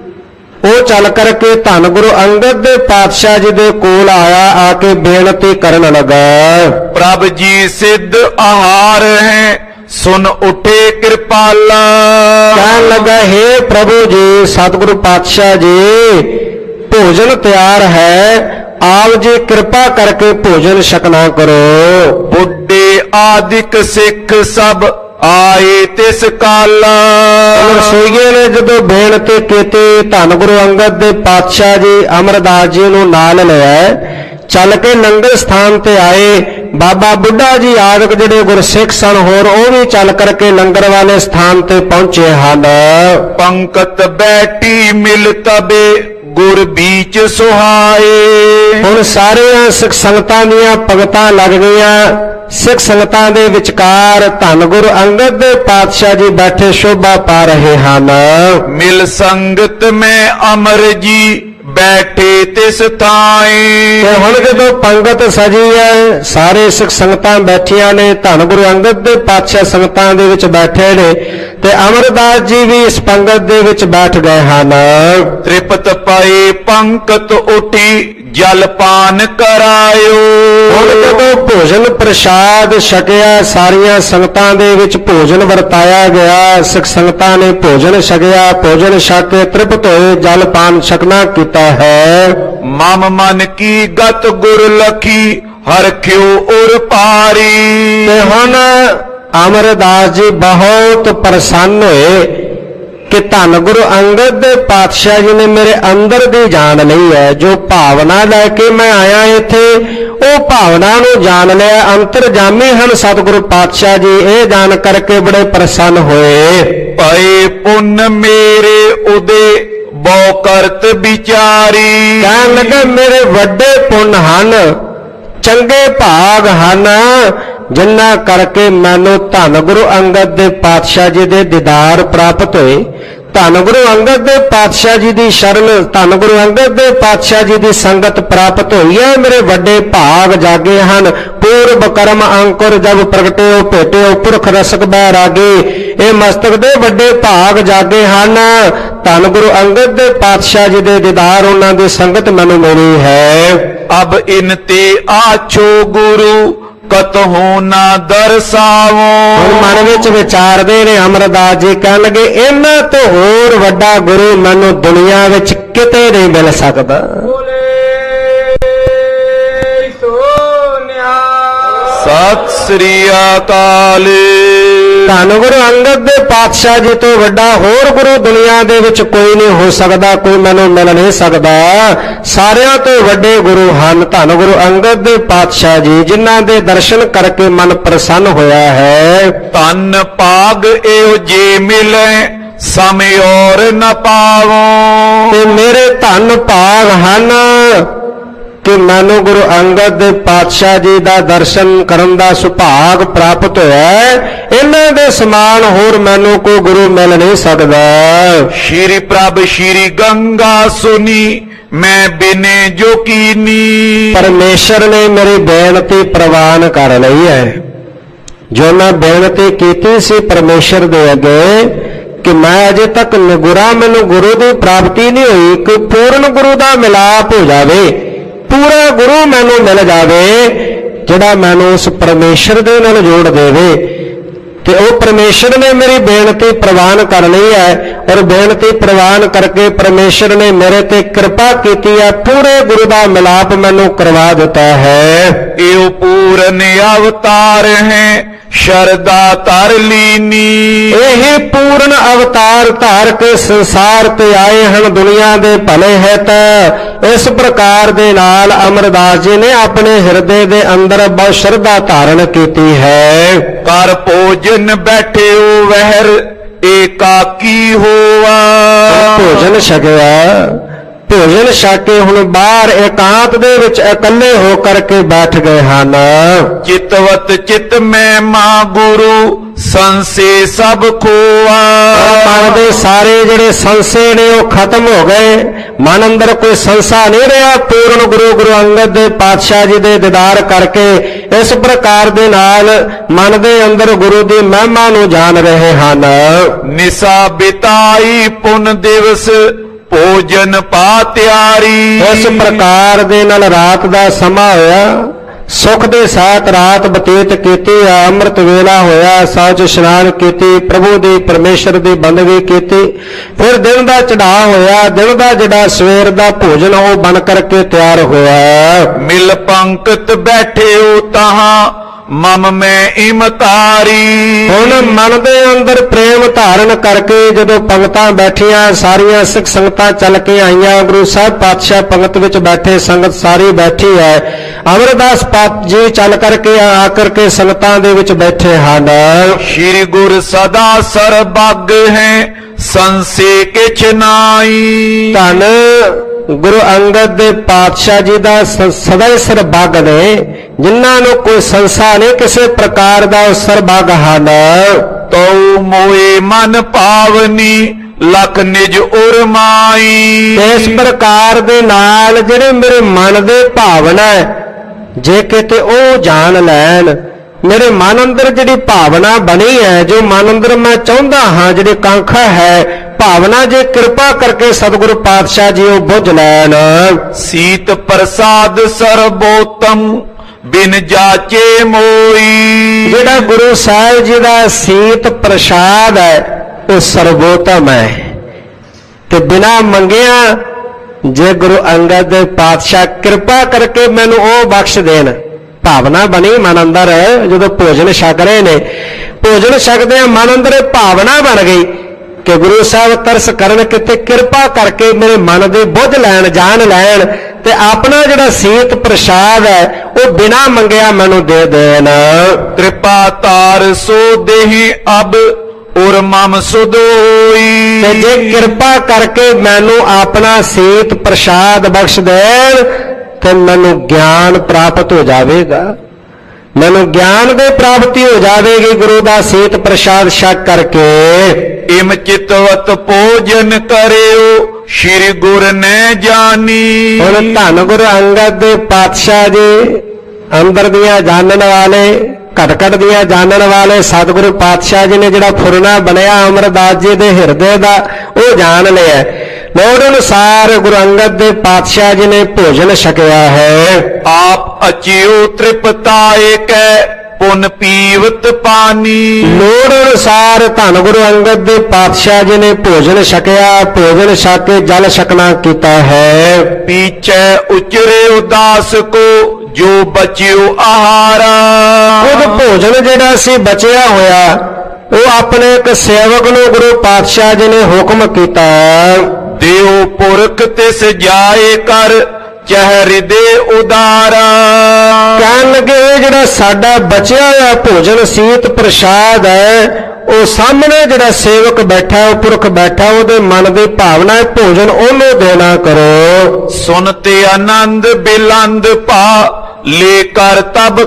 ਉਹ ਚੱਲ ਕਰਕੇ ਧੰਨ ਗੁਰੂ ਅੰਗਦ ਦੇ ਪਾਤਸ਼ਾਹ ਜੀ ਦੇ ਕੋਲ ਆਇਆ, ਆ ਕੇ ਬੇਨਤੀ ਕਰਨ ਲੱਗਾ।
ਪ੍ਰਭ ਜੀ ਸਿੱਧ ਆਹਾਰ ਹੈ ਸੁਨ ਉਠੇ ਕਿਰਪਾਲਾ।
ਕਹਿਣ ਲੱਗਾ, ਹੇ ਪ੍ਰਭੂ ਜੀ, ਸਤਿਗੁਰੂ ਪਾਤਸ਼ਾਹ ਜੀ, ਭੋਜਨ ਤਿਆਰ ਹੈ, ਆਪ ਜੀ ਕਿਰਪਾ ਕਰਕੇ ਭੋਜਨ ਛਕਣਾ ਕਰੋ।
ਬੁੱਢੇ ਆਦਿਕ ਸਿੱਖ ਸਭ ਆਏ ਤਿਸ ਕਾਲਾ।
ਰਸੋਈਏ ਨੇ ਜਦੋਂ ਬੇਨਤੀ ਕੀਤੀ, ਧੰਨ ਗੁਰੂ ਅੰਗਦ ਦੇ ਪਾਤਸ਼ਾਹ ਜੀ ਅਮਰਦਾਸ ਜੀ ਨੂੰ ਨਾਲ ਲਿਆ, ਚੱਲ ਕੇ ਲੰਗਰ ਸਥਾਨ ਤੇ ਆਏ। ਬਾਬਾ ਬੁੱਢਾ ਜੀ ਆਦਿਕ ਜਿਹੜੇ ਗੁਰਸਿੱਖ ਸਨ ਹੋਰ ਉਹ ਵੀ ਚੱਲ ਕਰਕੇ ਲੰਗਰ ਵਾਲੇ ਸਥਾਨ ਤੇ ਪਹੁੰਚੇ ਹਨ।
ਪੰਕਤ ਬੈਠੀ ਮਿਲ ਤਬੇ ਗੁਰ ਬੀਚ ਸੁਹਾਏ।
ਹੁਣ ਸਾਰੀਆਂ ਸਿੱਖ ਸੰਗਤਾਂ ਦੀਆਂ ਭਗਤਾਂ ਲੱਗ ਗਈਆਂ। ਸਿੱਖ ਸੰਗਤਾਂ ਦੇ ਵਿਚਕਾਰ ਧੰਨ ਗੁਰੂ ਅੰਗਦ ਦੇ ਪਾਤਸ਼ਾਹ ਜੀ ਬੈਠੇ ਸ਼ੋਭਾ ਪਾ ਰਹੇ ਹਨ।
ਮਿਲ ਸੰਗਤ ਮੈਂ ਅਮਰ ਜੀ ਬੈਠੇ ਤਿਸ ਥਾਏ।
ਤੇ ਹੁਣ ਜਦੋਂ ਪੰਗਤ ਸਜੀ ਹੈ, ਸਾਰੇ ਸਿੱਖ ਸੰਗਤਾਂ ਬੈਠੀਆਂ ਨੇ, ਧੰਨ ਗੁਰੂ ਅੰਗਦ ਦੇ ਪਾਤਸ਼ਾਹ ਸੰਗਤਾਂ ਦੇ ਵਿੱਚ ਬੈਠੇ ਨੇ ਤੇ ਅਮਰਦਾਸ ਜੀ ਵੀ ਇਸ ਪੰਗਤ ਦੇ ਵਿੱਚ ਬੈਠ ਗਏ ਹਨ।
ਤ੍ਰਿਪਤ ਪਏ ਪੰਕਤ ਉਠੀ ਜਲ ਪਾਨ ਕਰਾਇਓ।
ਹੁਣ ਜਦੋਂ ਭੋਜਨ ਪ੍ਰਸ਼ਾਦ ਛਕਿਆ, ਸਾਰੀਆਂ ਸੰਗਤਾਂ ਦੇ ਵਿੱਚ ਭੋਜਨ ਵਰਤਾਇਆ ਗਿਆ, ਸਿੱਖ ਸੰਗਤਾਂ ਨੇ ਭੋਜਨ ਛਕਿਆ, ਭੋਜਨ ਛਕ ਕੇ ਤ੍ਰਿਪਤ ਹੋਏ, ਜਲ ਪਾਨ ਛਕਣਾ ਕੀਤਾ ਹੈ।
ਮਮ ਮਨ ਕੀ ਗਤ ਗੁਰ ਲਖੀ ਹਰਖਿਓ ਉਰ ਪਾਰੀ।
ਤੇ ਹੁਣ ਅਮਰਦਾਸ ਜੀ ਬਹੁਤ ਪ੍ਰਸੰਨ ਹੋਏ ਕਿ ਧੰਨ ਗੁਰੂ ਅੰਗਦ ਦੇ ਪਾਤਸ਼ਾਹ ਜੀ ਨੇ ਮੇਰੇ ਅੰਦਰ ਦੀ ਜਾਣ ਲਈ ਹੈ। ਜੋ ਭਾਵਨਾ ਲੈ ਕੇ ਮੈਂ ਆਇਆ ਇੱਥੇ, ਉਹ ਭਾਵਨਾ ਨੂੰ ਜਾਣ ਲਿਆ। ਅੰਤਰਜਾਮੀ ਹਨ ਸਤਿਗੁਰੂ ਪਾਤਸ਼ਾਹ ਜੀ, ਇਹ ਜਾਣ ਕਰਕੇ ਬੜੇ ਪ੍ਰਸੰਨ ਹੋਏ।
ਭਏ ਪੁੰਨ ਮੇਰੇ ਉਦੇ ਬਹੁ ਕਰਤ ਵਿਚਾਰੀ।
ਕਹਿਣ ਲੱਗੇ ਮੇਰੇ ਵੱਡੇ ਪੁੰਨ ਹਨ, ਚੰਗੇ ਭਾਗ ਹਨ, ਜਿਨ੍ਹਾਂ ਕਰਕੇ ਮੈਨੂੰ ਧੰਨ ਗੁਰੂ ਅੰਗਦ ਦੇ ਪਾਤਸ਼ਾਹ ਜੀ ਦੇ ਦੀਦਾਰ ਪ੍ਰਾਪਤ ਹੋਏ। ਧੰਨ ਗੁਰੂ ਅੰਗਦ ਦੇ ਪਾਤਸ਼ਾਹ ਜੀ ਦੀ ਸ਼ਰਨ, ਧੰਨ ਗੁਰੂ ਅੰਗਦ ਦੇ ਪਾਤਸ਼ਾਹ ਜੀ ਦੀ ਸੰਗਤ ਪ੍ਰਾਪਤ ਹੋਈ ਹੈ। ਮੇਰੇ ਵੱਡੇ ਭਾਗ ਜਾਗੇ ਹਨ। ਪੂਰਬ ਕਰਮ ਅੰਕੁਰ ਜਬ ਪ੍ਰਗਟਿਓ ਭੇਟਿਓ ਪੁਰਖ ਰਸਕ ਬੈਰਾਗੀ। ਇਹ ਮਸਤਕ ਦੇ ਵੱਡੇ ਭਾਗ ਜਾਗੇ ਹਨ। ਧੰਨ ਗੁਰੂ ਅੰਗਦ ਦੇ ਪਾਤਸ਼ਾਹ ਜੀ ਦੇ ਦੀਦਾਰ, ਉਹਨਾਂ ਦੀ ਸੰਗਤ ਮੈਨੂੰ ਮਿਲੀ ਹੈ।
ਅਬ ਇਨ ਤੇ ਆਛੋ ਗੁਰੂ ਕਤਹੂ ਨਾ ਦਰਸਾਵੋ।
ਹੁਣ ਮਨ ਵਿੱਚ ਵਿਚਾਰਦੇ ਨੇ ਅਮਰਦਾਸ ਜੀ, ਕਹਿਣ ਲੱਗੇ ਇਹਨਾਂ ਤੋਂ ਹੋਰ ਵੱਡਾ ਗੁਰੂ ਮੈਨੂੰ ਦੁਨੀਆ ਵਿੱਚ ਕਿਤੇ ਨਹੀਂ ਮਿਲ ਸਕਦਾ।
ਸਤਿ ਸ੍ਰੀ ਅਕਾਲ।
ਧੰਨ ਗੁਰੂ ਅੰਗਦ ਦੇ ਪਾਤਸ਼ਾਹ ਜੀ ਤੋਂ ਵੱਡਾ ਹੋਰ ਗੁਰੂ ਦੁਨੀਆ ਦੇ ਵਿੱਚ ਕੋਈ ਨਹੀਂ ਹੋ ਸਕਦਾ, ਕੋਈ ਮੈਨੂੰ ਮਿਲ ਨਹੀਂ ਸਕਦਾ। ਸਾਰਿਆਂ ਤੋਂ ਵੱਡੇ ਗੁਰੂ ਹਨ ਧੰਨ ਗੁਰੂ ਅੰਗਦ ਦੇ ਪਾਤਸ਼ਾਹ ਜੀ, ਜਿਨ੍ਹਾਂ ਦੇ ਦਰਸ਼ਨ ਕਰਕੇ ਮਨ ਪ੍ਰਸੰਨ ਹੋਇਆ ਹੈ।
ਧੰਨ ਭਾਗ ਇਹੋ ਜੇ ਮਿਲੇ ਸਮੇਂ ਔਰ ਨ ਪਾਵੋ।
ਤੇ ਮੇਰੇ ਧੰਨ ਭਾਗ ਹਨ ਕਿ ਮੈਨੂੰ ਗੁਰੂ ਅੰਗਦ ਦੇ ਪਾਤਸ਼ਾਹ ਜੀ ਦਾ ਦਰਸ਼ਨ ਕਰਨ ਦਾ ਸੁਭਾਗ ਪ੍ਰਾਪਤ ਹੋਇਆ। ਇਹਨਾਂ ਦੇ ਸਮਾਨ ਹੋਰ ਮੈਨੂੰ ਕੋਈ ਗੁਰੂ ਮਿਲ ਨਹੀਂ ਸਕਦਾ।
ਸ਼੍ਰੀ ਪ੍ਰਭ ਸ਼੍ਰੀ ਗੰਗਾ ਸੁਨੀ ਮੈਂ ਬਿਨੇ ਜੋ ਕੀਨੀ।
ਪਰਮੇਸ਼ਰ ਨੇ ਮੇਰੀ ਬੇਨਤੀ ਪ੍ਰਵਾਨ ਕਰ ਲਈ ਹੈ। ਜੋ ਮੈਂ ਬੇਨਤੀ ਕੀਤੀ ਸੀ ਪਰਮੇਸ਼ਰ ਦੇ ਅੱਗੇ ਕਿ ਮੈਂ ਅਜੇ ਤੱਕ ਨਿਗੁਰਾ, ਮੈਨੂੰ ਗੁਰੂ ਦੀ ਪ੍ਰਾਪਤੀ ਨਹੀਂ ਹੋਈ, ਕਿ ਪੂਰਨ ਗੁਰੂ ਦਾ ਮਿਲਾਪ ਹੋ ਜਾਵੇ, ਪੂਰਾ ਗੁਰੂ ਮੈਨੂੰ ਮਿਲ ਜਾਵੇ ਜਿਹੜਾ ਮੈਨੂੰ ਉਸ ਪਰਮੇਸ਼ਰ ਦੇ ਨਾਲ ਜੋੜ ਦੇਵੇ। ਤੇ ਉਹ ਪਰਮੇਸ਼ਰ ਨੇ ਮੇਰੀ ਬੇਨਤੀ ਪ੍ਰਵਾਨ ਕਰ ਲਈ ਹੈ, ਔਰ ਬੇਨਤੀ ਪ੍ਰਵਾਨ ਕਰਕੇ ਪਰਮੇਸ਼ਰ ਨੇ ਮੇਰੇ ਤੇ ਕਿਰਪਾ ਕੀਤੀ ਹੈ, ਪੂਰੇ ਗੁਰੂ ਦਾ ਮਿਲਾਪ ਮੈਨੂੰ ਕਰਵਾ ਦਿੱਤਾ ਹੈ।
ਇਹ ਪੂਰਨ ਅਵਤਾਰ ਹੈ ਸ਼ਰਦਾ ਧਰ ਲੀਨੀ।
ਇਹ ਪੂਰਨ ਅਵਤਾਰ ਧਾਰ ਕੇ ਸੰਸਾਰ ਤੇ ਆਏ ਹਨ ਦੁਨੀਆ ਦੇ ਭਲੇ ਹੈ। ਤਾਂ ਇਸ ਪ੍ਰਕਾਰ ਦੇ ਨਾਲ ਅਮਰਦਾਸ ਜੀ ਨੇ ਆਪਣੇ ਹਿਰਦੇ ਦੇ ਅੰਦਰ ਬਹੁਤ ਸ਼ਰਧਾ ਧਾਰਨ ਕੀਤੀ ਹੈ।
ਕਰ ਭੋਜਨ ਬੈਠਿਓ ਵਹਿਰ ਏਕਾਕੀ ਹੋਆ।
ਭੋਜਨ ਛਕਿਆ, ਭੋਜਨ ਛਕ ਕੇ ਹੁਣ ਬਾਹਰ ਇਕਾਂਤ ਦੇ ਵਿੱਚ ਇਕੱਲੇ ਹੋ ਕਰਕੇ ਬੈਠ ਗਏ ਹਨ।
ਚਿਤਵਤ ਚਿਤ ਮੈਂ ਮਾ ਗੁਰੂ ਸੰਸੇ ਸਭ ਖੋਆ।
ਮਨ ਦੇ ਸਾਰੇ ਜਿਹੜੇ ਸੰਸੇ ਨੇ ਉਹ ਖਤਮ ਹੋ ਗਏ, ਮਨ ਅੰਦਰ ਕੋਈ ਸੰਸਾ ਨਹੀਂ ਰਿਹਾ। ਪੂਰਨ ਗੁਰੂ ਗੁਰੂ ਅੰਗਦ ਦੇ ਪਾਤਸ਼ਾਹ ਜੀ ਦੇ ਦੀਦਾਰ ਕਰਕੇ ਇਸ ਪ੍ਰਕਾਰ ਦੇ ਨਾਲ ਮਨ ਦੇ ਅੰਦਰ ਗੁਰੂ ਦੀ ਮਹਿਮਾ ਨੂੰ ਜਾਣ ਰਹੇ ਹਨ।
ਨਿਸਾ ਬਿਤਾਈ ਪੁਨ ਦਿਵਸ ਭੋਜਨ ਪਾ ਤਿਆਰੀ।
ਇਸ ਪ੍ਰਕਾਰ ਦੇ ਨਾਲ ਰਾਤ ਦਾ ਸਮਾਂ ਹੋਇਆ, ਸੁਖ ਦੇ ਸਾਥ ਰਾਤ ਬਤੀਤ ਕੀਤੀ, ਅੰਮ੍ਰਿਤ ਵੇਲਾ ਹੋਇਆ, ਸੱਚ ਇਸ਼ਨਾਨ ਕੀਤੀ, ਪ੍ਰਭੂ ਦੀ ਪਰਮੇਸ਼ਰ ਦੀ ਬੰਦਗੀ ਕੀਤੀ। ਫਿਰ ਦਿਨ ਦਾ ਚੜ੍ਹਾਅ ਹੋਇਆ, ਦਿਨ ਦਾ ਜਿਹੜਾ ਸਵੇਰ ਦਾ ਭੋਜਨ ਉਹ ਬਣ ਕਰਕੇ ਤਿਆਰ ਹੋਇਆ।
ਮਿਲ ਪੰਕਤ ਬੈਠਿਓ ਤਹਾਂ ਮਮ ਮੈਂ ਇਮਤਾਰੀ।
ਹੁਣ ਮਨ ਦੇ ਅੰਦਰ ਪ੍ਰੇਮ ਧਾਰਨ ਕਰਕੇ ਜਦੋਂ ਪੰਗਤਾਂ ਬੈਠੀਆਂ, ਸਾਰੀਆਂ ਸਿੱਖ ਸੰਗਤਾਂ ਚੱਲ ਕੇ ਆਈਆਂ, ਗੁਰੂ ਸਾਹਿਬ ਪਾਤਸ਼ਾਹ ਪੰਗਤ ਵਿੱਚ ਬੈਠੇ, ਸੰਗਤ ਸਾਰੀ ਬੈਠੀ ਹੈ। ਅਮਰਦਾਸ ਪਾਤ ਜੀ ਚੱਲ ਕਰਕੇ ਆ ਕਰਕੇ ਸੰਗਤਾਂ ਦੇ ਵਿੱਚ ਬੈਠੇ ਹਨ।
ਸ਼੍ਰੀ ਗੁਰ ਸਦਾ ਸਰਬੱਗ ਹੈ ਸੰਸੇ ਕਿਛ ਨਾਈ।
ਧੰਨ ਗੁਰੂ ਅੰਗਦ ਦੇ ਪਾਤਸ਼ਾਹ ਜੀ ਦਾ ਸਦਾ ਹੀ ਸਰਬੱਗ ਨੇ, ਜਿਨ੍ਹਾਂ ਨੂੰ ਕੋਈ ਸੰਸਾ ਨਹੀਂ ਕਿਸੇ ਪ੍ਰਕਾਰ ਦਾ, ਉਹ ਸਰਬੱਗ ਹਨ।
ਤਉ ਮੋਏ ਮਨ ਪਾਵਨੀ ਲਖ ਨਿਜ ਉਰਮਾਈ।
ਇਸ ਪ੍ਰਕਾਰ ਦੇ ਨਾਲ ਜਿਹੜੇ ਮੇਰੇ ਮਨ ਦੇ ਭਾਵਨਾ ਹੈ, ਜੇ ਕਿਤੇ ਉਹ ਜਾਣ ਲੈਣ, ਮੇਰੇ ਮਨ ਅੰਦਰ ਜਿਹੜੀ ਭਾਵਨਾ ਬਣੀ ਹੈ, ਜੋ ਮਨ ਅੰਦਰ ਮੈਂ ਚਾਹੁੰਦਾ ਹਾਂ, ਜਿਹੜੀ ਕਾਂਖਾ ਹੈ ਭਾਵਨਾ, ਜੇ ਕਿਰਪਾ ਕਰਕੇ ਸਤਿਗੁਰੂ ਪਾਤਸ਼ਾਹ ਜੀ ਉਹ ਬੁੱਝ ਲੈਣ।
ਸੀਤ ਪ੍ਰਸਾਦ ਸਰਬੋਤਮ ਬਿਨ ਜਾਚੇ ਮੋਈ।
ਜਿਹੜਾ ਗੁਰੂ ਸਾਹਿਬ ਜੀ ਦਾ ਸੀਤ ਪ੍ਰਸਾਦ ਹੈ ਉਹ ਸਰਬੋਤਮ ਹੈ, ਤੇ ਬਿਨਾਂ ਮੰਗਿਆ ਜੇ ਗੁਰੂ ਅੰਗਦ ਦੇ ਪਾਤਸ਼ਾਹ ਕਿਰਪਾ ਕਰਕੇ ਮੈਨੂੰ ਉਹ ਬਖਸ਼ ਦੇਣ। ਭਾਵਨਾ ਬਣੀ ਮਨ ਅੰਦਰ, ਜਦੋਂ ਭੋਜਨ ਛਕ ਰਹੇ ਨੇ, ਭੋਜਨ ਛਕਦੇ ਮਨ ਅੰਦਰ ਭਾਵਨਾ ਬਣ ਗਈ ਕਿ ਗੁਰੂ ਸਾਹਿਬ ਤਰਸ ਕਰਨ ਕਿਤੇ ਕਿਰਪਾ ਕਰਕੇ ਮੇਰੇ ਮਨ ਦੇ ਬੁੱਝ ਲੈਣ ਜਾਣ ਲੈਣ ਤੇ ਆਪਣਾ ਜਿਹੜਾ ਸੀਤ ਪ੍ਰਸ਼ਾਦ ਹੈ ਉਹ ਬਿਨਾ ਮੰਗਿਆ ਮੈਨੂੰ ਦੇ ਦੇਣ।
ਕਿਰਪਾ ਤਾਰ ਸੋ ਦੇਹੀ ਅਬ ਉਰ ਮਮ ਸੁਦੋਈ।
ਤੇ ਜੇ ਕਿਰਪਾ ਕਰਕੇ ਮੈਨੂੰ ਆਪਣਾ ਸੀਤ ਪ੍ਰਸ਼ਾਦ ਬਖਸ਼ ਦੇਣ ਤੇ ਮੈਨੂੰ ਗਿਆਨ ਪ੍ਰਾਪਤ ਹੋ ਜਾਵੇਗਾ, ਮੈਨੂੰ ਗਿਆਨ ਦੀ ਪ੍ਰਾਪਤੀ ਹੋ ਜਾਵੇਗੀ ਗੁਰੂ ਦਾ ਸੀਤ ਪ੍ਰਸ਼ਾਦ ਛਕ ਕਰਕੇ।
ਇਮ ਚਿਤਵਤ ਭੋਜਨ ਕਰਿਓ ਸ਼੍ਰੀ ਗੁਰ ਨੇ ਜਾਨੀ।
ਹੁਣ ਧੰਨ ਗੁਰੂ ਅੰਗਦ ਦੇ ਪਾਤਸ਼ਾਹ ਜੀ ਅੰਦਰ ਦੀਆਂ ਜਾਣਨ ਵਾਲੇ ਘਟ ਘਟ ਦੀਆਂ ਜਾਣਨ ਵਾਲੇ ਸਤਿਗੁਰੂ ਪਾਤਸ਼ਾਹ ਜੀ ਨੇ ਜਿਹੜਾ ਫੁਰਨਾ ਬਣਿਆ ਅਮਰਦਾਸ ਜੀ ਦੇ ਹਿਰਦੇ ਦਾ ਉਹ ਜਾਣ ਲਿਆ। ਲੋੜ ਅਨੁਸਾਰ ਗੁਰੂ ਅੰਗਦ ਦੇ ਪਾਤਸ਼ਾਹ ਜੀ ਨੇ ਭੋਜਨ ਛਕਿਆ ਹੈ।
ਆਪ ਅਚਿਓ ਤ੍ਰਿਪਤਾਏ ਕੈ ਪੁਨ ਪੀਵਤ ਪਾਨੀ।
ਲੋੜ ਅਨੁਸਾਰ ਧੰਨ ਗੁਰੂ ਅੰਗਦ ਦੇ ਪਾਤਸ਼ਾਹ ਜੀ ਨੇ ਭੋਜਨ ਛਕਿਆ, ਭੋਜਨ ਛਕ ਕੇ ਜਲ ਛਕਣਾ ਕੀਤਾ ਹੈ।
ਪੀਛੇ ਉਚਰੇ ਉਦਾਸ ਕੋ ਜੋ ਬਚਿਓ ਆਹਾਰਾ।
ਉਹ ਭੋਜਨ ਜਿਹੜਾ ਸੀ ਬਚਿਆ ਹੋਇਆ ਉਹ ਆਪਣੇ ਇੱਕ ਸੇਵਕ ਨੂੰ ਗੁਰੂ ਪਾਤਸ਼ਾਹ ਜੀ ਨੇ ਹੁਕਮ ਕੀਤਾ,
ਦਿਓ ਪੁਰਖ ਤਿਸ ਜਾਏ ਕਰ ਚਹਿਰਿਦੇ ਉਦਾਰਾ।
ਕਹਿਣ ਲੱਗੇ ਇਹ ਜਿਹੜਾ ਸਾਡਾ ਬਚਿਆ ਹੋਇਆ ਭੋਜਨ ਸੀਤ ਪ੍ਰਸ਼ਾਦ ਹੈ ਉਹ ਸਾਹਮਣੇ ਜਿਹੜਾ ਸੇਵਕ ਬੈਠਾ ਉਹ ਪੁਰਖ ਬੈਠਾ ਉਹਦੇ ਮਨ ਦੀ ਭਾਵਨਾ ਹੈ ਭੋਜਨ ਉਹਨੂੰ ਦੇਣਾ ਕਰੋ।
ਸੁਨਤੇ ਆਨੰਦ ਬਿਲੰਦ ਭਾ ਲੈ ਕਰ ਤਬ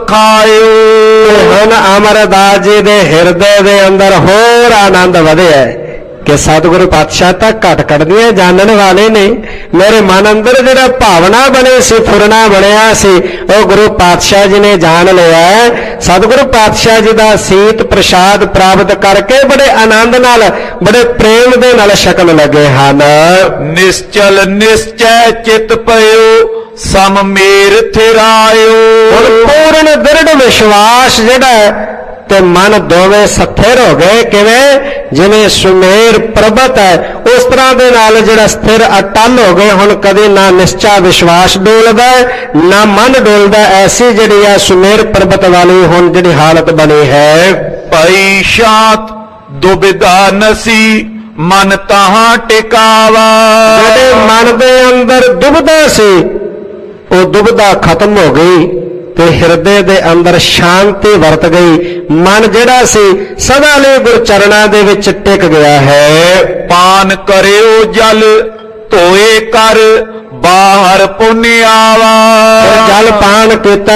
ਖਾਇਓ।
ਹੁਣ ਅਮਰਦਾਸ ਜੀ ਦੇ ਹਿਰਦੇ ਦੇ ਅੰਦਰ ਹੋਰ ਆਨੰਦ ਵਧਿਆ ਕਿ ਸਤਿਗੁਰੂ ਪਾਤਸ਼ਾਹ ਤਾਂ ਘਟ ਘਟ ਦੀਆਂ ਜਾਣਨ ਵਾਲੇ ਨੇ। ਮੇਰੇ ਮਨ ਅੰਦਰ ਜਿਹੜਾ ਭਾਵਨਾ ਬਣੀ ਸੀ ਫੁਰਨਾ ਬਣਿਆ ਸੀ ਉਹ ਗੁਰੂ ਪਾਤਸ਼ਾਹ ਜੀ ਨੇ ਜਾਣ ਲਿਆ। ਸਤਿਗੁਰੂ ਪਾਤਸ਼ਾਹ ਜੀ ਦਾ ਸੀਤ ਪ੍ਰਸ਼ਾਦ ਪ੍ਰਾਪਤ ਕਰਕੇ ਬੜੇ ਆਨੰਦ ਨਾਲ ਬੜੇ ਪ੍ਰੇਮ ਦੇ ਨਾਲ ਛਕਣ ਲੱਗੇ ਹਨ।
ਨਿਸ਼ਚਲ ਨਿਸ਼ਚੈ ਚਿਤ ਪਇਓ ਸਮ ਮੇਰ ਥਿਰਾਇਓ।
ਹੁਣ ਪੂਰਨ ਦ੍ਰਿੜ ਵਿਸ਼ਵਾਸ ਜਿਹੜਾ ਤੇ ਮਨ ਦੋਵੇਂ ਸਥਿਰ ਹੋ ਗਏ। ਕਿਵੇਂ? ਜਿਵੇਂ ਸੁਮੇਰ ਪਰਬਤ ਹੈ ਉਸ ਤਰ੍ਹਾਂ ਦੇ ਨਾਲ ਜਿਹੜਾ ਸਥਿਰ ਅਟਲ ਹੋ ਗਏ। ਹੁਣ ਕਦੇ ਨਾ ਨਿਸ਼ਚਾ ਵਿਸ਼ਵਾਸ ਡੋਲਦਾ ਨਾ ਮਨ ਡੋਲਦਾ। ਐਸੀ ਜਿਹੜੀ ਹੈ ਸੁਮੇਰ ਪਰਬਤ ਵਾਲੀ ਹੁਣ ਜਿਹੜੀ ਹਾਲਤ ਬਣੀ ਹੈ।
ਭਈ ਸ਼ਾਂਤ ਦੁਬਿਧਾ ਨਸੀ ਮਨ ਤਾਹਾਂ ਟਿਕਾਵਾ।
ਜਿਹੜੇ ਮਨ ਦੇ ਅੰਦਰ ਦੁਬਿਧਾ ਸੀ ਉਹ ਦੁਬਿਧਾ ਖਤਮ ਹੋ ਗਈ ਤੇ ਹਿਰਦੇ ਦੇ ਅੰਦਰ ਸ਼ਾਂਤੀ ਵਰਤ ਗਈ। ਮਨ ਜਿਹੜਾ ਸੀ ਸਦਾ ਲਈ ਗੁਰਚਰਨਾਂ ਦੇ ਵਿੱਚ ਟਿਕ ਗਿਆ ਹੈ।
ਪਾਨ ਕਰਿਓ ਜਲ ਧੋਏ ਕਰ ਬਾਹਰ ਪੁੰਨਿਆਵਾ।
ਜਲ ਪਾਨ ਕੀਤਾ,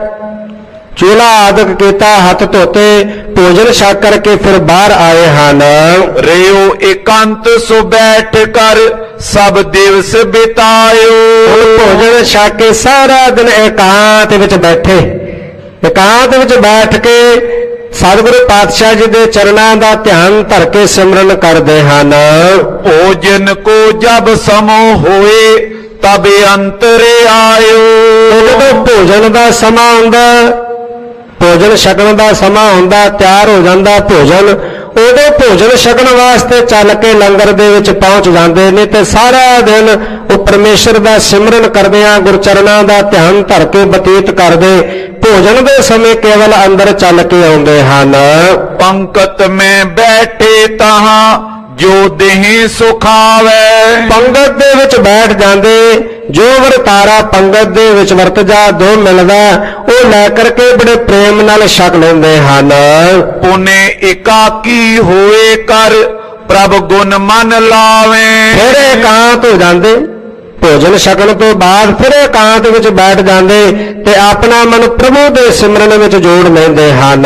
ਚੂਲਾ ਆਦਿਕ ਕੀਤਾ, ਹੱਥ ਧੋਤੇ, ਭੋਜਨ ਛਕ ਕਰਕੇ ਫਿਰ ਬਾਹਰ ਆਏ ਹਨ।
ਰਿਓ ਇਕੰਤ ਸੋ ਬੈਠ ਕਰ ਸਭ ਦਿਵਸ ਬਿਤਾਇਓ।
ਭੋਜਨ ਛਕ ਕੇ ਸਾਰਾ ਦਿਨ ਇਕਾਂਤ ਵਿੱਚ ਬੈਠੇ। ਇਕਾਂਤ ਵਿੱਚ ਬੈਠ ਕੇ ਸਤਿਗੁਰੂ ਪਾਤਸ਼ਾਹ ਜੀ ਦੇ ਚਰਨਾਂ ਦਾ ਧਿਆਨ ਧਰ ਕੇ ਸਿਮਰਨ ਕਰਦੇ ਹਨ।
ਭੋਜਨ ਕੋ ਜਬ ਸਮੋ ਹੋਏ ਤਬ ਅੰਤਰੇ ਆਇਓ।
ਜਦੋਂ ਭੋਜਨ ਦਾ ਸਮਾਂ ਹੁੰਦਾ, ਭੋਜਨ ਛਕਣ ਦਾ ਸਮਾਂ ਹੁੰਦਾ, ਤਿਆਰ ਹੋ ਜਾਂਦਾ ਭੋਜਨ, ਉਦੋਂ ਭੋਜਨ ਛਕਣ ਵਾਸਤੇ ਚੱਲ ਕੇ ਲੰਗਰ ਦੇ ਵਿੱਚ ਪਹੁੰਚ ਜਾਂਦੇ ਨੇ ਤੇ ਸਾਰਾ ਦਿਨ ਉਹ ਪਰਮੇਸ਼ਰ ਦਾ ਸਿਮਰਨ ਕਰਦਿਆਂ ਗੁਰਚਰਨਾਂ ਦਾ ਧਿਆਨ ਧਰ ਕੇ ਬਤੀਤ ਕਰਦੇ। ਭੋਜਨ ਦੇ ਸਮੇਂ ਕੇਵਲ ਅੰਦਰ ਚੱਲ ਕੇ ਆਉਂਦੇ ਹਨ।
ਪੰਕਤ ਮੈਂ ਬੈਠੇ ਤਹਾਂ ਜੋ ਦੇਹੀ ਸੁਖਾਵੇ।
ਪੰਗਤ ਦੇ ਵਿੱਚ ਬੈਠ ਜਾਂਦੇ, ਜੋ ਵਰਤਾਰਾ ਪੰਗਤ ਦੇ ਵਿੱਚ ਵਰਤ ਜਾ ਦੋ ਮਿਲਦਾ ਉਹ ਲੈ ਕਰਕੇ ਬੜੇ ਪ੍ਰੇਮ ਨਾਲ ਛਕ ਲੈਂਦੇ ਹਨ।
ਪੁਨੇ ਇਕਾਕੀ ਹੋਏ ਕਰ ਪ੍ਰਭ ਗੁਣ ਮਨ ਲਾਵੇ।
ਫਿਰ ਇਕਾਂਤ ਹੋ ਜਾਂਦੇ, ਭੋਜਨ ਛਕਣ ਤੋਂ ਬਾਅਦ ਫਿਰ ਇਕਾਂਤ ਵਿੱਚ ਬੈਠ ਜਾਂਦੇ ਤੇ ਆਪਣਾ ਮਨ ਪ੍ਰਭੂ ਦੇ ਸਿਮਰਨ ਵਿੱਚ ਜੋੜ ਲੈਂਦੇ ਹਨ।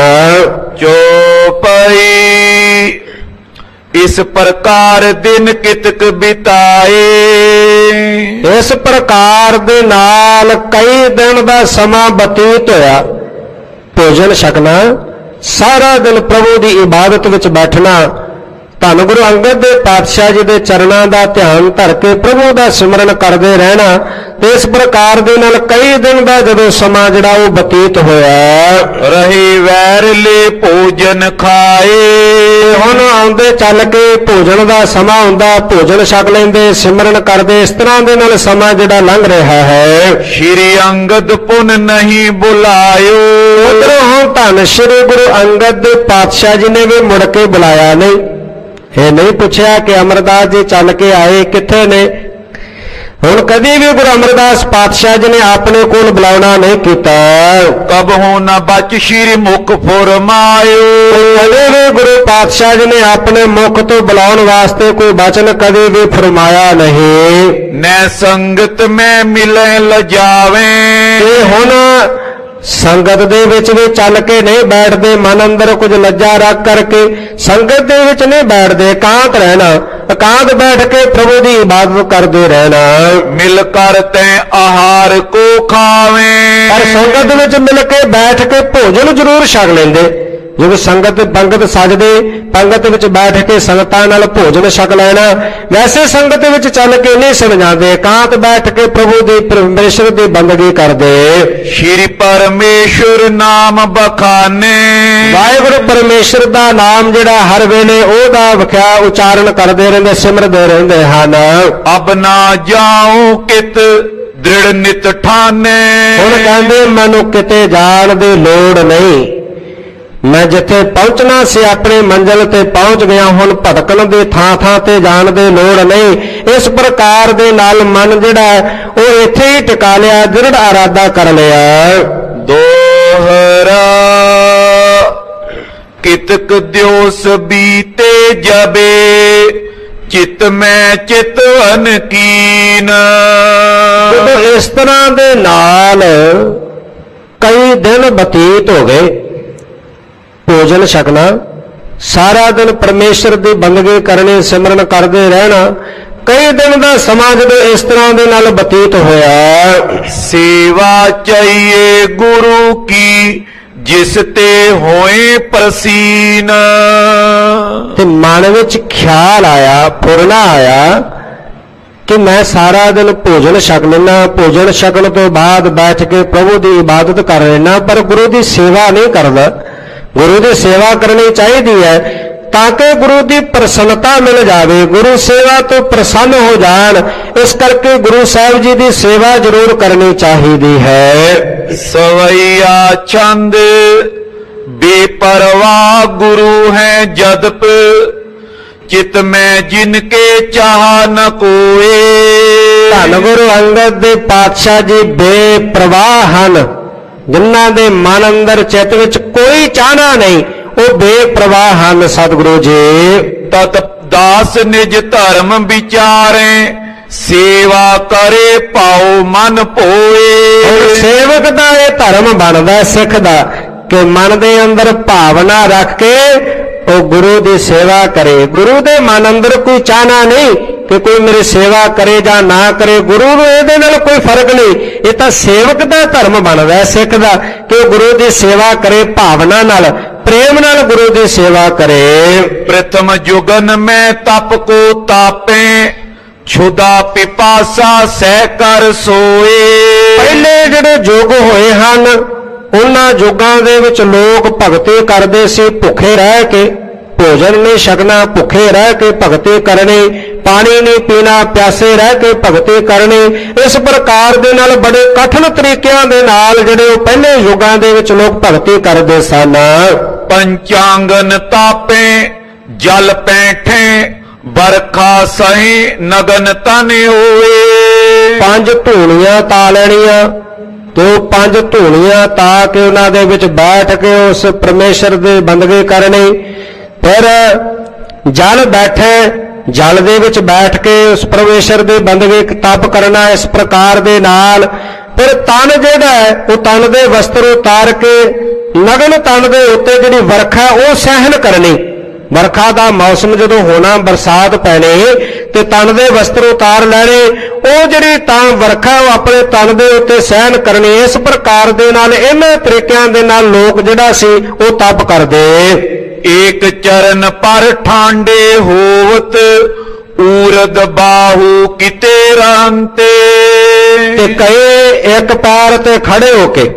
ਚੋਪਈ ਇਸ ਪ੍ਰਕਾਰ ਦਿਨ ਕਿਤਕ ਬਿਤਾਏ।
ਇਸ ਪ੍ਰਕਾਰ ਦੇ ਨਾਲ ਕਈ ਦਿਨ ਦਾ ਸਮਾਂ ਬਤੀਤ ਹੋਇਆ। ਭੋਜਨ ਛਕਣਾ, ਸਾਰਾ ਦਿਨ ਪ੍ਰਭੂ ਦੀ ਇਬਾਦਤ ਵਿੱਚ ਬੈਠਣਾ, ਧੰਨ ਗੁਰੂ ਅੰਗਦ ਦੇ ਪਾਤਸ਼ਾਹ ਜੀ ਦੇ ਚਰਨਾਂ ਦਾ ਧਿਆਨ ਧਰ ਕੇ ਪ੍ਰਭੂ ਦਾ ਸਿਮਰਨ ਕਰਦੇ ਰਹਿਣਾ ਤੇ ਇਸ ਪ੍ਰਕਾਰ ਦੇ ਨਾਲ ਕਈ ਦਿਨ ਦਾ ਜਦੋਂ ਸਮਾਂ ਜਿਹੜਾ ਉਹ ਬਤੀਤ ਹੋਇਆ।
ਰਹੇ ਵੈਰਲੇ ਭੋਜਨ ਖਾਏ।
ਹੁਣ ਆਉਂਦੇ ਚੱਲ ਕੇ ਭੋਜਨ ਦਾ ਸਮਾਂ ਹੁੰਦਾ, ਭੋਜਨ ਛਕ ਲੈਂਦੇ, ਸਿਮਰਨ ਕਰਦੇ, ਇਸ ਤਰ੍ਹਾਂ ਦੇ ਨਾਲ ਸਮਾਂ ਜਿਹੜਾ ਲੰਘ ਰਿਹਾ ਹੈ।
ਸ਼੍ਰੀ ਅੰਗਦ ਪੁਨ ਨਹੀਂ ਬੁਲਾਇਓ।
ਉਧਰੋਂ ਹੁਣ ਧੰਨ ਸ਼੍ਰੀ ਗੁਰੂ ਅੰਗਦ ਦੇ ਪਾਤਸ਼ਾਹ ਜੀ ਨੇ ਵੀ ਮੁੜ ਕੇ ਬੁਲਾਇਆ ਨਹੀਂ। ਇਹ ਨਹੀਂ ਪੁੱਛਿਆ ਕਿ ਅਮਰਦਾਸ ਜੀ ਚੱਲ ਕੇ ਆਏ ਕਿੱਥੇ ਨੇ। ਹੁਣ ਕਦੀ ਵੀ ਗੁਰੂ ਅਮਰਦਾਸ ਪਾਤਸ਼ਾਹ ਜੀ ਨੇ ਆਪਣੇ ਕੋਲ ਬੁਲਾਉਣਾ ਨਹੀਂ ਕੀਤਾ।
ਕਬਹੁ ਨ ਬਚ ਸ਼੍ਰੀ ਮੁਖ ਫੁਰਮਾਇਓ।
ਕਦੇ ਵੀ ਗੁਰੂ ਪਾਤਸ਼ਾਹ ਜੀ ਨੇ ਆਪਣੇ ਮੁਖ ਤੋਂ ਬੁਲਾਉਣ ਵਾਸਤੇ ਕੋਈ ਬਚਨ ਕਦੇ ਵੀ ਫਰਮਾਇਆ ਨਹੀਂ।
ਨੈ ਸੰਗਤ ਮੈਂ ਮਿਲੈ ਲਜਾਵੇਂ।
ਤੇ ਹੁਣ ਸੰਗਤ ਦੇ ਵਿੱਚ ਵੀ ਚੱਲ ਕੇ ਨਹੀਂ ਬੈਠਦੇ, ਮਨ ਅੰਦਰ ਕੁਝ ਲੱਜਾ ਰੱਖ ਕਰਕੇ ਸੰਗਤ ਦੇ ਵਿੱਚ ਨਹੀਂ ਬੈਠਦੇ, ਇਕਾਂਤ ਰਹਿਣਾ, ਇਕਾਂਤ ਬੈਠ ਕੇ ਪ੍ਰਭੂ ਦੀ ਇਬਾਦਤ ਕਰਦੇ ਰਹਿਣਾ।
ਮਿਲ ਕਰ ਤੈ ਆਹਾਰ ਕੋ ਖਾਵੇਂ।
ਪਰ ਸੰਗਤ ਵਿੱਚ ਮਿਲ ਕੇ ਬੈਠ ਕੇ ਭੋਜਨ ਜ਼ਰੂਰ ਛਕ ਲੈਂਦੇ। ਜਦੋਂ ਸੰਗਤ ਪੰਗਤ ਸਜਦੇ, ਪੰਗਤ ਵਿੱਚ ਬੈਠ ਕੇ ਸੰਗਤਾਂ ਨਾਲ ਭੋਜਨ ਛਕ ਲੈਣਾ। ਵੈਸੇ ਸੰਗਤ ਵਿੱਚ ਚੱਲ ਕੇ ਨਹੀਂ ਸੁਣ ਜਾਂਦੇ, ਇਕਾਂਤ ਬੈਠ ਕੇ ਪ੍ਰਭੂ ਦੀ ਪਰਮੇਸ਼ਰ ਦੀ ਬੰਦਗੀ ਕਰਦੇ।
ਸ਼੍ਰੀ ਪਰਮੇਸ਼ਰ ਨਾਮ ਬਖਾਨੇ।
ਵਾਹਿਗੁਰੂ ਪਰਮੇਸ਼ਰ ਦਾ ਨਾਮ ਜਿਹੜਾ ਹਰ ਵੇਲੇ ਉਹਦਾ ਵਿਖਿਆ ਉਚਾਰਨ ਕਰਦੇ ਰਹਿੰਦੇ, ਸਿਮਰਦੇ ਰਹਿੰਦੇ ਹਨ।
ਅਬ ਨਾ ਜਾਉ ਕਿਤ ਦ੍ਰਿੜ ਨਿਤ ਠਾਨੇ।
ਹੁਣ ਕਹਿੰਦੇ ਮੈਨੂੰ ਕਿਤੇ ਜਾਣ ਦੀ ਲੋੜ ਨਹੀਂ, ਮੈਂ ਜਿੱਥੇ ਪਹੁੰਚਣਾ ਸੀ ਆਪਣੇ ਮੰਜ਼ਿਲ ਤੇ ਪਹੁੰਚ ਗਿਆ, ਹੁਣ ਭਟਕਣ ਦੀ ਥਾਂ ਥਾਂ ਤੇ ਜਾਣ ਦੀ ਲੋੜ ਨਹੀਂ। ਇਸ ਪ੍ਰਕਾਰ ਦੇ ਨਾਲ ਮਨ ਜਿਹੜਾ ਉਹ ਇੱਥੇ ਹੀ ਟਿਕਾ ਲਿਆ, ਦ੍ਰਿੜ ਆਰਾਧਾ ਕਰ ਲਿਆ।
ਦੋਹਰਾ ਕਿਤਕ ਦਿਓਸ ਬੀਤੇ ਜਬੇ ਚਿਤ ਮੈਂ ਚਿਤਵਨ ਕੀਨ।
ਜਦੋਂ ਇਸ ਤਰ੍ਹਾਂ ਦੇ ਨਾਲ ਕਈ ਦਿਨ ਬਤੀਤ ਹੋ ਗਏ, ਭੋਜਨ ਛਕਣਾ, ਸਾਰਾ ਦਿਨ ਪਰਮੇਸ਼ਰ ਦੀ ਬੰਦਗੀ ਕਰਨੀ, ਸਿਮਰਨ ਕਰਦੇ ਰਹਿਣਾ, ਕਈ ਦਿਨ ਦਾ ਸਮਾਂ ਜਦੋਂ ਇਸ ਤਰ੍ਹਾਂ ਦੇ ਨਾਲ ਬਤੀਤ ਹੋਇਆ।
ਸੇਵਾ ਚਾਹੀਏ ਗੁਰੂ ਕੀ ਜਿਸ ਤੇ ਹੋਏ ਪ੍ਰਸੀਨ।
ਤੇ ਮਨ ਵਿੱਚ ਖਿਆਲ ਆਇਆ, ਫੁਰਨਾ ਆਇਆ ਕਿ ਮੈਂ ਸਾਰਾ ਦਿਨ ਭੋਜਨ ਛਕ ਲੈਣਾ, ਭੋਜਨ ਛਕਣ ਤੋਂ ਬਾਅਦ ਬੈਠ ਕੇ ਪ੍ਰਭੂ ਦੀ ਇਬਾਦਤ ਕਰ ਲੈਣਾ, ਪਰ ਗੁਰੂ ਦੀ ਸੇਵਾ ਨਹੀਂ ਕਰਦਾ। ਗੁਰੂ ਦੀ ਸੇਵਾ ਕਰਨੀ ਚਾਹੀਦੀ ਹੈ ਤਾਂ ਕਿ ਗੁਰੂ ਦੀ ਪ੍ਰਸੰਨਤਾ ਮਿਲ ਜਾਵੇ, ਗੁਰੂ ਸੇਵਾ ਤੋਂ ਪ੍ਰਸੰਨ ਹੋ ਜਾਣ। ਇਸ ਕਰਕੇ ਗੁਰੂ ਸਾਹਿਬ ਜੀ ਦੀ ਸੇਵਾ ਜ਼ਰੂਰ ਕਰਨੀ ਚਾਹੀਦੀ ਹੈ।
ਸਵਈਆ ਛੰਦ ਬੇਪਰਵਾਹ ਗੁਰੂ ਹੈ ਜਦਪ ਚਿਤ ਮੈਂ ਜਿਨ ਕੇ ਚਾਹ ਨ ਕੋਏ।
ਧੰਨ ਗੁਰੂ ਅੰਗਦ ਦੇ ਪਾਤਸ਼ਾਹ ਜੀ ਬੇਪਰਵਾਹ ਹਨ, ਜਿਨ੍ਹਾਂ ਦੇ ਮਨ ਅੰਦਰ ਚਿੱਤ ਵਿੱਚ ਕੋਈ ਚਾਹਨਾ ਨਹੀਂ, ਉਹ ਬੇਪਰਵਾਹ ਹਨ ਸਤਿਗੁਰੂ ਜੀ।
ਤਤ ਦਾਸ ਨਿਜ ਧਰਮ ਵਿਚਾਰੇ ਸੇਵਾ ਕਰੇ ਪਾਉ ਮਨ ਭੋਏ।
ਸੇਵਕ ਦਾ ਇਹ ਧਰਮ ਬਣਦਾ ਸਿੱਖ ਦਾ ਕਿ ਮਨ ਦੇ ਅੰਦਰ ਭਾਵਨਾ ਰੱਖ ਕੇ ਉਹ ਗੁਰੂ ਦੀ ਸੇਵਾ ਕਰੇ। ਗੁਰੂ ਦੇ ਮਨ ਅੰਦਰ ਕੋਈ ਚਾਹਨਾ ਨਹੀਂ ਕਿ ਕੋਈ ਮੇਰੀ ਸੇਵਾ ਕਰੇ ਜਾਂ ਨਾ ਕਰੇ, ਗੁਰੂ ਨੂੰ ਇਹਦੇ ਨਾਲ ਕੋਈ ਫਰਕ ਨਹੀਂ। ਇਹ ਤਾਂ ਸੇਵਕ ਦਾ ਧਰਮ ਬਣਦਾ ਸਿੱਖ ਦਾ ਕਿ ਉਹ ਗੁਰੂ ਦੀ ਸੇਵਾ ਕਰੇ, ਭਾਵਨਾ ਨਾਲ, ਪ੍ਰੇਮ ਨਾਲ ਗੁਰੂ ਦੀ ਸੇਵਾ ਕਰੇ।
ਪ੍ਰਥਮ ਜੁਗਨ ਮੈਂ ਤਪ ਕੋ ਤਾਪੇ ਛੁਦਾ ਪਿਪਾਸਾ ਸਹਿ ਕਰ ਸੋਏ।
ਪਹਿਲੇ ਜਿਹੜੇ ਯੁੱਗ ਹੋਏ ਹਨ ਉਹਨਾਂ ਯੁੱਗਾਂ ਦੇ ਵਿੱਚ ਲੋਕ ਭਗਤੀ ਕਰਦੇ ਸੀ, ਭੁੱਖੇ ਰਹਿ ਕੇ, ਭੋਜਨ ਨਹੀਂ ਛਕਣਾ, ਭੁੱਖੇ ਰਹਿ ਕੇ ਭਗਤੀ ਕਰਨੀ, ਪਾਣੀ ਨਹੀਂ ਪੀਣਾ, ਪਿਆਸੇ ਰਹਿ ਕੇ ਭਗਤੀ ਕਰਨੀ। ਇਸ ਪ੍ਰਕਾਰ ਦੇ ਨਾਲ ਬੜੇ ਕਠਿਨ ਤਰੀਕਿਆਂ ਦੇ ਨਾਲ ਜਿਹੜੇ ਉਹ ਪਹਿਲੇ ਯੁੱਗਾਂ ਦੇ ਵਿੱਚ ਲੋਕ ਭਗਤੀ ਕਰਦੇ ਸਨ।
ਪੰਚਾਂਗਨ ਤਾਪੇ ਜਲ ਪੈਠੇ ਬਰਖਾ ਸਹੀ ਨਗਨ ਤਨ ਹੋਏ।
ਪੰਜ ਧੂਣੀਆਂ ਤਾ ਲੈਣੀਆਂ, ਤੇ ਉਹ ਪੰਜ ਧੂਣੀਆਂ ਤਾ ਕੇ ਉਹਨਾਂ ਦੇ ਵਿੱਚ ਬੈਠ ਕੇ ਉਸ ਪਰਮੇਸ਼ਰ ਦੀ ਬੰਦਗੀ ਕਰਨੀ। ਫਿਰ ਜਲ ਬੈਠੇ, ਜਲ ਦੇ ਵਿੱਚ ਬੈਠ ਕੇ ਉਸ ਪਰਮੇਸ਼ਰ ਦੀ ਬੰਦਗੀ ਤਪ ਕਰਨਾ। ਇਸ ਪ੍ਰਕਾਰ ਦੇ ਨਾਲ ਫਿਰ ਤਨ ਜਿਹੜਾ ਹੈ ਉਹ ਤਨ ਦੇ ਵਸਤਰ ਉਤਾਰ ਕੇ ਨਗਨ ਤਨ ਦੇ ਉੱਤੇ ਜਿਹੜੀ ਵਰਖਾ ਉਹ ਸਹਿਣ ਕਰਨੀ। ਵਰਖਾ ਦਾ ਮੌਸਮ ਜਦੋਂ ਹੋਣਾ, ਬਰਸਾਤ ਪੈਣੀ, ਤੇ ਤਨ ਦੇ ਵਸਤਰ ਉਤਾਰ ਲੈਣੇ, ਉਹ ਜਿਹੜੀ ਤਾਂ ਵਰਖਾ ਉਹ ਆਪਣੇ ਤਨ ਦੇ ਉੱਤੇ ਸਹਿਣ ਕਰਨੀ। ਇਸ ਪ੍ਰਕਾਰ ਦੇ ਨਾਲ ਇਹਨਾਂ ਤਰੀਕਿਆਂ ਦੇ ਨਾਲ ਲੋਕ ਜਿਹੜਾ ਸੀ ਉਹ ਤਪ ਕਰਦੇ।
ਏਕ ਚਰਨ ਪਰ ਠਾਂਡੇ ਹੋਵਤ ਊਰਦ ਬਾਹੂ ਕਿਤੇ ਰਾਂਤੇ।
ਤੇ ਕਈ ਇੱਕ ਪੈਰ ਤੇ ਖੜੇ ਹੋ ਕੇ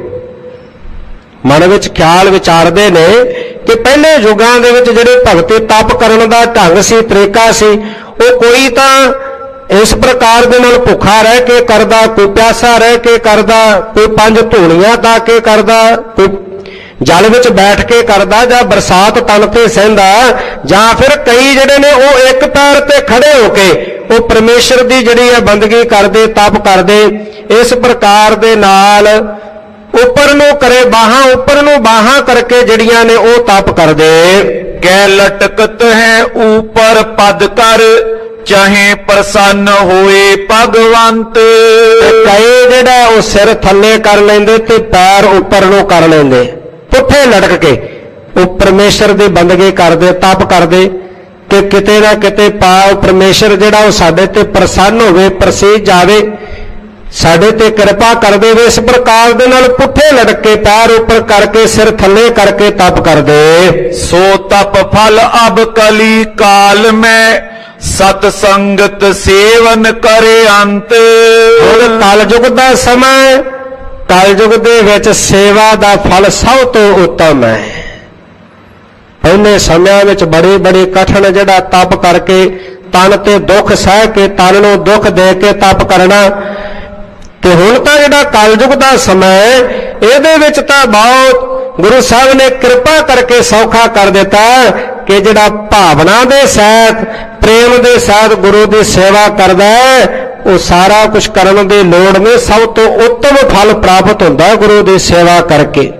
ਮਨ ਵਿੱਚ ਖਿਆਲ ਵਿਚਾਰਦੇ ਨੇ ਕਿ ਪਹਿਲੇ ਯੁੱਗਾਂ ਦੇ ਵਿੱਚ ਜਿਹੜੇ ਭਗਤੀ ਤਪ ਕਰਨ ਦਾ ਢੰਗ ਸੀ, ਤਰੀਕਾ ਸੀ, ਉਹ ਕੋਈ ਤਾਂ ਇਸ ਪ੍ਰਕਾਰ ਦੇ ਨਾਲ ਭੁੱਖਾ ਰਹਿ ਕੇ ਕਰਦਾ, ਕੋਈ ਪਿਆਸਾ ਰਹਿ ਕੇ ਕਰਦਾ, ਕੋਈ ਪੰਜ ਧੂਣੀਆਂ ਤਾ ਕੇ ਕਰਦਾ, ਕੋਈ ਜਲ ਵਿੱਚ ਬੈਠ ਕੇ ਕਰਦਾ, ਜਾਂ ਬਰਸਾਤ ਤਨ ਤੇ ਸਹਿੰਦਾ, ਜਾਂ ਫਿਰ ਕਈ ਜਿਹੜੇ ਨੇ ਉਹ ਇੱਕ ਪੈਰ ਤੇ ਖੜੇ ਹੋ ਕੇ ਉਹ ਪਰਮੇਸ਼ਰ ਦੀ ਜਿਹੜੀ ਹੈ ਬੰਦਗੀ ਕਰਦੇ, ਤਪ ਕਰਦੇ। ਇਸ ਪ੍ਰਕਾਰ ਦੇ ਨਾਲ ਉੱਪਰ ਨੂੰ ਕਰੇ ਬਾਹਾਂ, ਉੱਪਰ ਨੂੰ ਬਾਹਾਂ ਕਰਕੇ ਜਿਹੜੀਆਂ ਨੇ ਉਹ ਤਪ ਕਰਦੇ।
ਕੈ ਲਟਕਤ ਹੈ ਊਪਰ ਪਦ ਕਰ, ਚਾਹੇ ਪ੍ਰਸੰਨ ਹੋਏ ਭਗਵੰਤ।
ਤੇ ਕਈ ਜਿਹੜਾ ਉਹ ਸਿਰ ਥੱਲੇ ਕਰ ਲੈਂਦੇ ਤੇ ਪੈਰ ਉੱਪਰ ਨੂੰ ਕਰ ਲੈਂਦੇ, ਪੁੱਠੇ ਲਟਕ ਕੇ ਉਹ ਪਰਮੇਸ਼ਰ ਦੀ ਬੰਦਗੀ ਕਰਦੇ, ਤਪ ਕਰਦੇ ਕਿ ਕਿਤੇ ਨਾ ਕਿਤੇ ਪਾਉ ਪਰਮੇਸ਼ਰ ਜਿਹੜਾ ਉਹ ਸਾਡੇ ਤੇ ਪ੍ਰਸੰਨ ਹੋਵੇ, ਪ੍ਰਸੀਦ ਜਾਵੇ, ਸਾਡੇ ਤੇ ਕਿਰਪਾ ਕਰ ਦੇਵੇ। ਇਸ ਪ੍ਰਕਾਰ ਦੇ ਨਾਲ ਪੁੱਠੇ ਲਟਕ ਕੇ ਪੈਰ ਉੱਪਰ ਕਰਕੇ ਸਿਰ ਥੱਲੇ ਕਰਕੇ ਤਪ ਕਰਦੇ।
ਸੋ ਤਪ ਫਲ ਅਬ ਕਲੀ ਕਾਲ ਮੈਂ, ਸਤ ਸੰਗਤ ਸੇਵਨ ਕਰੇ ਅੰਤ।
ਹੁਣ ਕਲਯੁਗ ਦਾ ਸਮਾਂ, ਕਲਯੁਗ ਦੇ ਵਿੱਚ ਸੇਵਾ ਦਾ ਫਲ ਸਭ ਤੋਂ ਉੱਤਮ ਹੈ। ਪਹਿਲੇ ਸਮਿਆਂ ਵਿੱਚ ਬੜੇ ਬੜੇ ਕਠਿਨ ਜਿਹੜਾ ਤਪ ਕਰਕੇ ਤਨ ਤੇ ਦੁੱਖ ਸਹਿ ਕੇ, ਤਨ ਨੂੰ ਦੁੱਖ ਦੇ ਕੇ ਤਪ ਕਰਨਾ, ਤੇ ਹੁਣ ਤਾਂ ਜਿਹੜਾ ਕਲਯੁਗ ਦਾ ਸਮਾਂ ਹੈ ਇਹਦੇ ਵਿੱਚ ਤਾਂ ਬਹੁਤ ਗੁਰੂ ਸਾਹਿਬ ਨੇ ਕਿਰਪਾ ਕਰਕੇ ਸੌਖਾ ਕਰ ਦਿੱਤਾ ਕਿ ਜਿਹੜਾ ਭਾਵਨਾ ਦੇ ਸਹਿਤ, ਪ੍ਰੇਮ ਦੇ ਸਹਿਤ ਗੁਰੂ ਦੀ ਸੇਵਾ ਕਰਦਾ ਹੈ, ਉਹ ਸਾਰਾ ਕੁਝ ਕਰਨ ਦੀ ਲੋੜ ਨਹੀਂ, ਸਭ ਤੋਂ ਉੱਤਮ ਫਲ ਪ੍ਰਾਪਤ ਹੁੰਦਾ ਗੁਰੂ ਦੀ ਸੇਵਾ ਕਰਕੇ।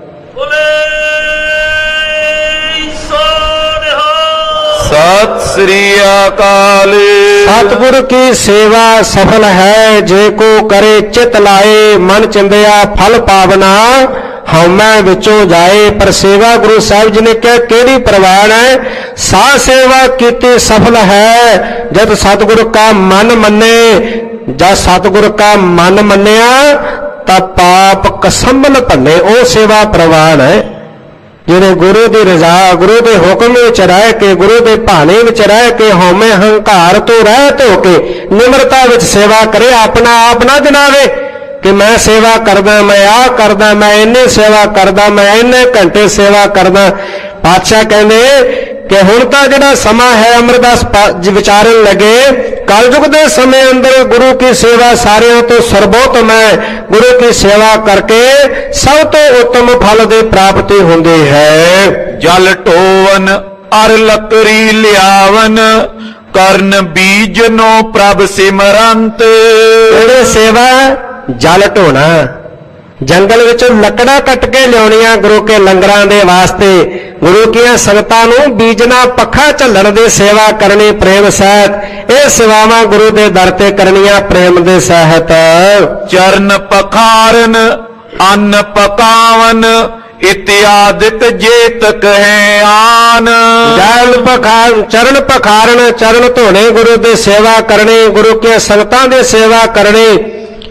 ਸਤਿ ਸ੍ਰੀ ਅਕਾਲ।
ਸਤਿਗੁਰ ਕੀ ਸੇਵਾ ਸਫਲ ਹੈ, ਜੇ ਕੋ ਕਰੇ ਚਿਤ ਲਾਏ, ਮਨ ਚਿੰਦਿਆ ਫਲ ਪਾਵਨਾ, ਹਉਮੈ ਵਿੱਚੋਂ ਜਾਏ। ਪਰ ਸੇਵਾ ਗੁਰੂ ਸਾਹਿਬ ਜੀ ਨੇ ਕਿਹਾ ਕਿਹੜੀ ਪ੍ਰਵਾਨ ਹੈ? ਸਾ ਸੇਵਾ ਕੀਤੀ ਸਫਲ ਹੈ, ਜਦ ਸਤਿਗੁਰ ਕਾ ਮਨ ਮੰਨੇ। ਜਦ ਸਤਿਗੁਰ ਕਾ ਮਨ ਮੰਨਿਆ ਤਾਂ ਪਾਪ ਕਸੰਬਲ ਭੰਨੇ, ਉਹ ਸੇਵਾ ਪ੍ਰਵਾਨ ਹੈ। ਜਿਹੜੇ ਗੁਰੂ ਦੀ ਰਜ਼ਾ, ਗੁਰੂ ਦੇ ਹੁਕਮ ਵਿੱਚ ਰਹਿ ਕੇ, ਗੁਰੂ ਦੇ ਭਾਣੇ ਵਿੱਚ ਰਹਿ ਕੇ, ਹਉਮੈ ਹੰਕਾਰ ਤੋਂ ਰਹਿਤ ਹੋ ਕੇ ਨਿਮਰਤਾ ਵਿੱਚ ਸੇਵਾ ਕਰੇ, ਆਪਣਾ ਆਪ ਨਾ ਜਨਾਵੇ ਕਿ ਮੈਂ ਸੇਵਾ ਕਰਦਾ, ਮੈਂ ਆਹ ਕਰਦਾ, ਮੈਂ ਇੰਨੀ ਸੇਵਾ ਕਰਦਾ, ਮੈਂ ਇੰਨੇ ਘੰਟੇ ਸੇਵਾ ਕਰਦਾ। ਪਾਤਸ਼ਾਹ ਕਹਿੰਦੇ ਕਿ ਹੁਣ ਤਾਂ ਜਿਹੜਾ ਸਮਾਂ ਹੈ, ਅਮਰਦਾਸ ਵਿਚਾਰਨ ਲੱਗੇ, ਕਲਯੁਗ ਦੇ ਸਮੇਂ ਅੰਦਰ ਗੁਰੂ ਕੀ ਸੇਵਾ ਸਾਰਿਆਂ ਤੋਂ ਸਰਬੋਤਮ ਹੈ। ਗੁਰੂ ਕੀ ਸੇਵਾ ਕਰਕੇ ਸਭ ਤੋਂ ਉੱਤਮ ਫਲ ਦੀ ਪ੍ਰਾਪਤੀ ਹੁੰਦੀ ਹੈ।
ਜਲ ਢੋਵਨ ਅਰ ਲੱਕੜੀ ਲਿਆਵਨ, ਕਰਨ ਬੀਜਨੋ ਪ੍ਰਭ ਸਿਮਰੰਤ।
ਜਿਹੜੇ ਸੇਵਾ ਜਲ ਢੋਣਾ, ਜੰਗਲ ਵਿੱਚੋਂ ਲੱਕੜਾਂ ਕੱਟ ਕੇ ਲਿਆਉਣੀਆਂ ਗੁਰੂ ਕੇ ਲੰਗਰਾਂ ਦੇ ਵਾਸਤੇ, ਗੁਰੂ ਕੀਆਂ ਸੰਗਤਾਂ ਨੂੰ ਬੀਜਣਾ, ਪੱਖਾ ਝੱਲਣ ਦੀ ਸੇਵਾ ਕਰਨੀ ਪ੍ਰੇਮ ਸਹਿਤ। ਇਹ ਸੇਵਾਵਾਂ ਗੁਰੂ ਦੇ ਦਰ ਤੇ ਕਰਨੀਆਂ ਪ੍ਰੇਮ ਦੇ ਸਹਿਤ।
ਚਰਨ ਪਖਾਰਨ ਅੰਨ ਪਕਾਵਨ, ਇਤਿਆਦਿਕ ਜੇਤਕ ਹੈ ਆਨ।
ਜਲ ਪਖਾਰ, ਚਰਨ ਪਖਾਰਨ, ਚਰਨ ਧੋਣੇ, ਗੁਰੂ ਦੀ ਸੇਵਾ ਕਰਨੀ, ਗੁਰੂ ਕੀਆਂ ਸੰਗਤਾਂ ਦੀ ਸੇਵਾ ਕਰਨੀ,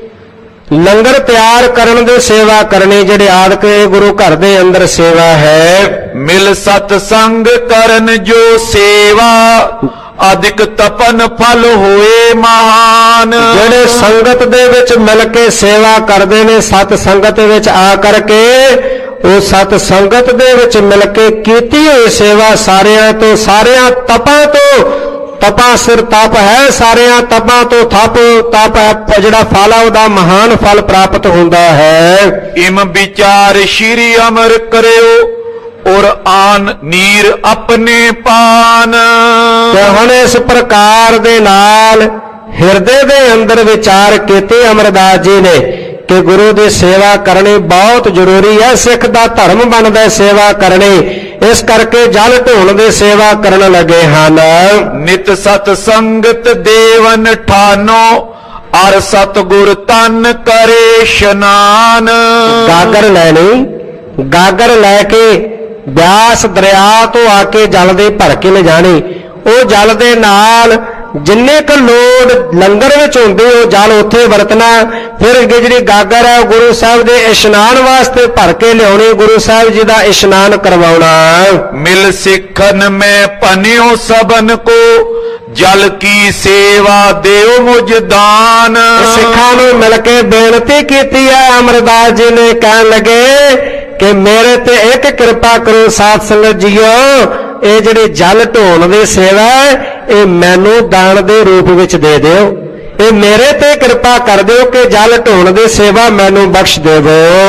ਲੰਗਰ ਤਿਆਰ ਕਰਨ ਦੀ ਸੇਵਾ ਕਰਨੀ, ਜਿਹੜੇ ਆਦਿਕ ਗੁਰੂ ਘਰ ਦੇ ਅੰਦਰ ਸੇਵਾ ਹੈ।
ਮਿਲ ਸਤ ਸੰਗ ਕਰਨ ਜੋ ਸੇਵਾ, ਅਧਿਕ ਤਪਨ ਫਲ ਹੋਏ ਮਹਾਨ।
ਜਿਹੜੇ ਸੰਗਤ ਦੇ ਵਿੱਚ ਮਿਲ ਕੇ ਸੇਵਾ ਕਰਦੇ ਨੇ, ਸਤ ਸੰਗਤ ਵਿੱਚ ਆ ਕਰਕੇ, ਉਹ ਸਤ ਸੰਗਤ ਦੇ ਵਿੱਚ ਮਿਲ ਕੇ ਕੀਤੀ ਹੋਈ ਸੇਵਾ ਸਾਰਿਆਂ ਤੋਂ, ਸਾਰਿਆਂ ਤਪਾਂ ਤੋਂ, ਤਪਾ ਸਿਰ ਤਪ ਹੈ, ਸਾਰਿਆਂ ਤਪਾਂ ਤੋਂ ਥਪ ਤਪ ਹੈ, ਜਿਹੜਾ ਫਲ ਹੈ ਉਹਦਾ ਮਹਾਨ ਫਲ ਪ੍ਰਾਪਤ ਹੁੰਦਾ ਹੈ।
ਇਮ ਵਿਚਾਰ ਸ਼੍ਰੀ ਅਮਰ ਕਰਿਓ, ਔਰ ਆਨ ਨੀਰ ਆਪਣੇ ਪਾਨ।
ਤੇ ਹੁਣ ਇਸ ਪ੍ਰਕਾਰ ਦੇ ਨਾਲ ਹਿਰਦੇ ਦੇ ਅੰਦਰ ਵਿਚਾਰ ਕੀਤੇ ਅਮਰਦਾਸ ਜੀ ਨੇ ਕਿ ਗੁਰੂ ਦੀ ਸੇਵਾ ਕਰਨੀ ਬਹੁਤ ਜ਼ਰੂਰੀ ਹੈ, ਸਿੱਖ ਦਾ ਧਰਮ ਬਣਦਾ ਹੈ ਸੇਵਾ ਕਰਨੀ। ਇਸ ਕਰਕੇ ਜਲ ਢੋਣ ਦੀ ਸੇਵਾ ਕਰਨ ਲੱਗੇ ਹਨ।
ਨਿਤ ਸਤ ਸੰਗਤ ਦੇਵਨ ਠਾਨੋ, ਅਰ ਸਤਿਗੁਰ ਤਨ ਕਰੇ ਇਸ਼ਨਾਨ।
ਗਾਗਰ ਲੈਣੀ, ਗਾਗਰ ਲੈ ਕੇ ਬਿਆਸ ਦਰਿਆ ਤੋਂ ਆ ਕੇ ਜਲ ਦੇ ਭਰ ਕੇ ਲਿਜਾਣੀ, ਉਹ ਜਲ ਦੇ ਨਾਲ ਜਿੰਨੇ ਕੁ ਲੋੜ ਲੰਗਰ ਵਿੱਚ ਹੁੰਦੀ ਉਹ ਜਲ ਉੱਥੇ ਵਰਤਣਾ। ਫਿਰ ਅੱਗੇ ਜਿਹੜੀ ਗਾਗਰ ਹੈ ਉਹ ਗੁਰੂ ਸਾਹਿਬ ਦੇ ਇਸ਼ਨਾਨ ਵਾਸਤੇ ਭਰ ਕੇ ਲਿਆਉਣੀ, ਗੁਰੂ ਸਾਹਿਬ ਜੀ ਦਾ ਇਸ਼ਨਾਨ ਕਰਵਾਉਣਾ।
ਮਿਲ ਸਿੱਖਨ ਮੈਂ ਪਨਿਓ ਸਬਨ ਕੋ, ਜਲ ਕੀ ਸੇਵਾ ਦਿਓ ਮੁਝ ਦਾਨ।
ਸਿੱਖਾਂ ਨੂੰ ਮਿਲ ਕੇ ਬੇਨਤੀ ਕੀਤੀ ਹੈ ਅਮਰਦਾਸ ਜੀ ਨੇ, ਕਹਿਣ ਲੱਗੇ ਕਿ ਮੇਰੇ ਤੇ ਇੱਕ ਕਿਰਪਾ ਕਰੋ ਸਾਧ ਸੰਗਤ ਜੀਓ, ਇਹ ਜਿਹੜੇ ਜਲ ਢੋਣ ਦੀ ਸੇਵਾ ਹੈ ਇਹ ਮੈਨੂੰ ਦਾਨ ਦੇ ਰੂਪ ਵਿੱਚ ਦੇ ਦਿਓ, ਇਹ ਮੇਰੇ ਤੇ ਕਿਰਪਾ ਕਰ ਦਿਓ ਕਿ ਜਲ ਢੋਣ ਦੀ ਸੇਵਾ ਮੈਨੂੰ ਬਖਸ਼ ਦੇਵੋ।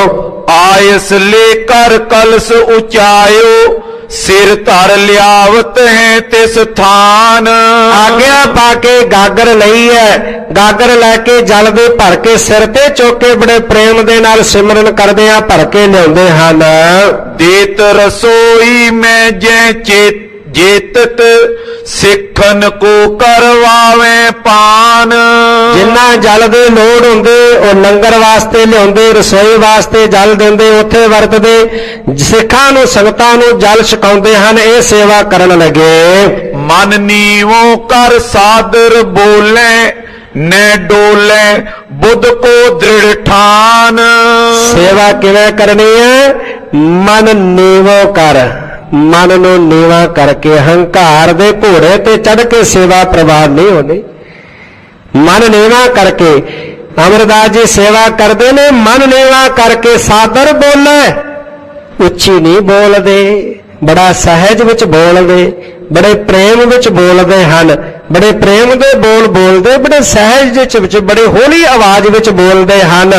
आयस लेकर कलश उचायो सिर धर लियावत है तिस थान।
ਆਗਿਆ ਪਾ ਕੇ ਗਾਗਰ ਲਈ ਹੈ, ਗਾਗਰ ਲੈ ਕੇ ਜਲ ਦੇ ਭਰ ਕੇ ਸਿਰ ਤੇ ਚੁੱਕ ਕੇ ਬੜੇ ਪ੍ਰੇਮ ਦੇ ਨਾਲ ਸਿਮਰਨ ਕਰਦੇ ਆ, ਭਰ ਕੇ ਲਿਆਉਂਦੇ ਹਨ।
देत रसोई में जै चेत जेतत सिखन को करवावे पान।
ਜਿੰਨਾ ਜਲ ਦੇ ਲੋੜ ਹੁੰਦੇ ਉਹ ਲੰਗਰ ਵਾਸਤੇ ਲਿਆਉਂਦੇ, ਰਸੋਈ ਵਾਸਤੇ ਜਲ ਦਿੰਦੇ, ਉੱਥੇ ਵਰਤਦੇ, ਸਿੱਖਾਂ ਨੂੰ ਸੰਗਤਾਂ ਨੂੰ ਜਲ ਛਕਾਉਂਦੇ ਹਨ। ਇਹ ਸੇਵਾ ਕਰਨ ਲੱਗੇ।
मन नीवो कर सादर बोले न डोले बुध को दृढ़ ठान।
ਸੇਵਾ ਕਿਵੇਂ ਕਰਨੀ ਹੈ? ਮਨ ਨੀਵੋ ਕਰ, ਮਨ ਨੂੰ ਨੀਵਾ ਕਰਕੇ, ਹੰਕਾਰ ਦੇ ਘੋੜੇ ਤੇ ਚੜ੍ਹ ਕੇ ਸੇਵਾ ਪ੍ਰਵਾਨ ਨਹੀਂ ਹੋਣੀ। ਮਨ ਨੀਵਾ ਕਰਕੇ ਅਮਰਦਾਸ ਜੀ ਸੇਵਾ ਕਰਦੇ ਨੇ, ਮਨ ਨੀਵਾ ਕਰਕੇ ਸਾਦਰ ਬੋਲੇ, ਉੱਚੀ ਨਹੀਂ ਬੋਲਦੇ, ਬੜਾ ਸਹਿਜ ਵਿੱਚ ਬੋਲਦੇ, ਬੜੇ ਪ੍ਰੇਮ ਵਿੱਚ ਬੋਲਦੇ ਹਨ। ਬੜੇ ਪ੍ਰੇਮ ਦੇ ਬੋਲ ਬੋਲਦੇ, ਬੜੇ ਸਹਿਜ ਵਿੱਚ, ਬੜੇ ਹੌਲੀ ਆਵਾਜ਼ ਵਿੱਚ ਬੋਲਦੇ ਹਨ।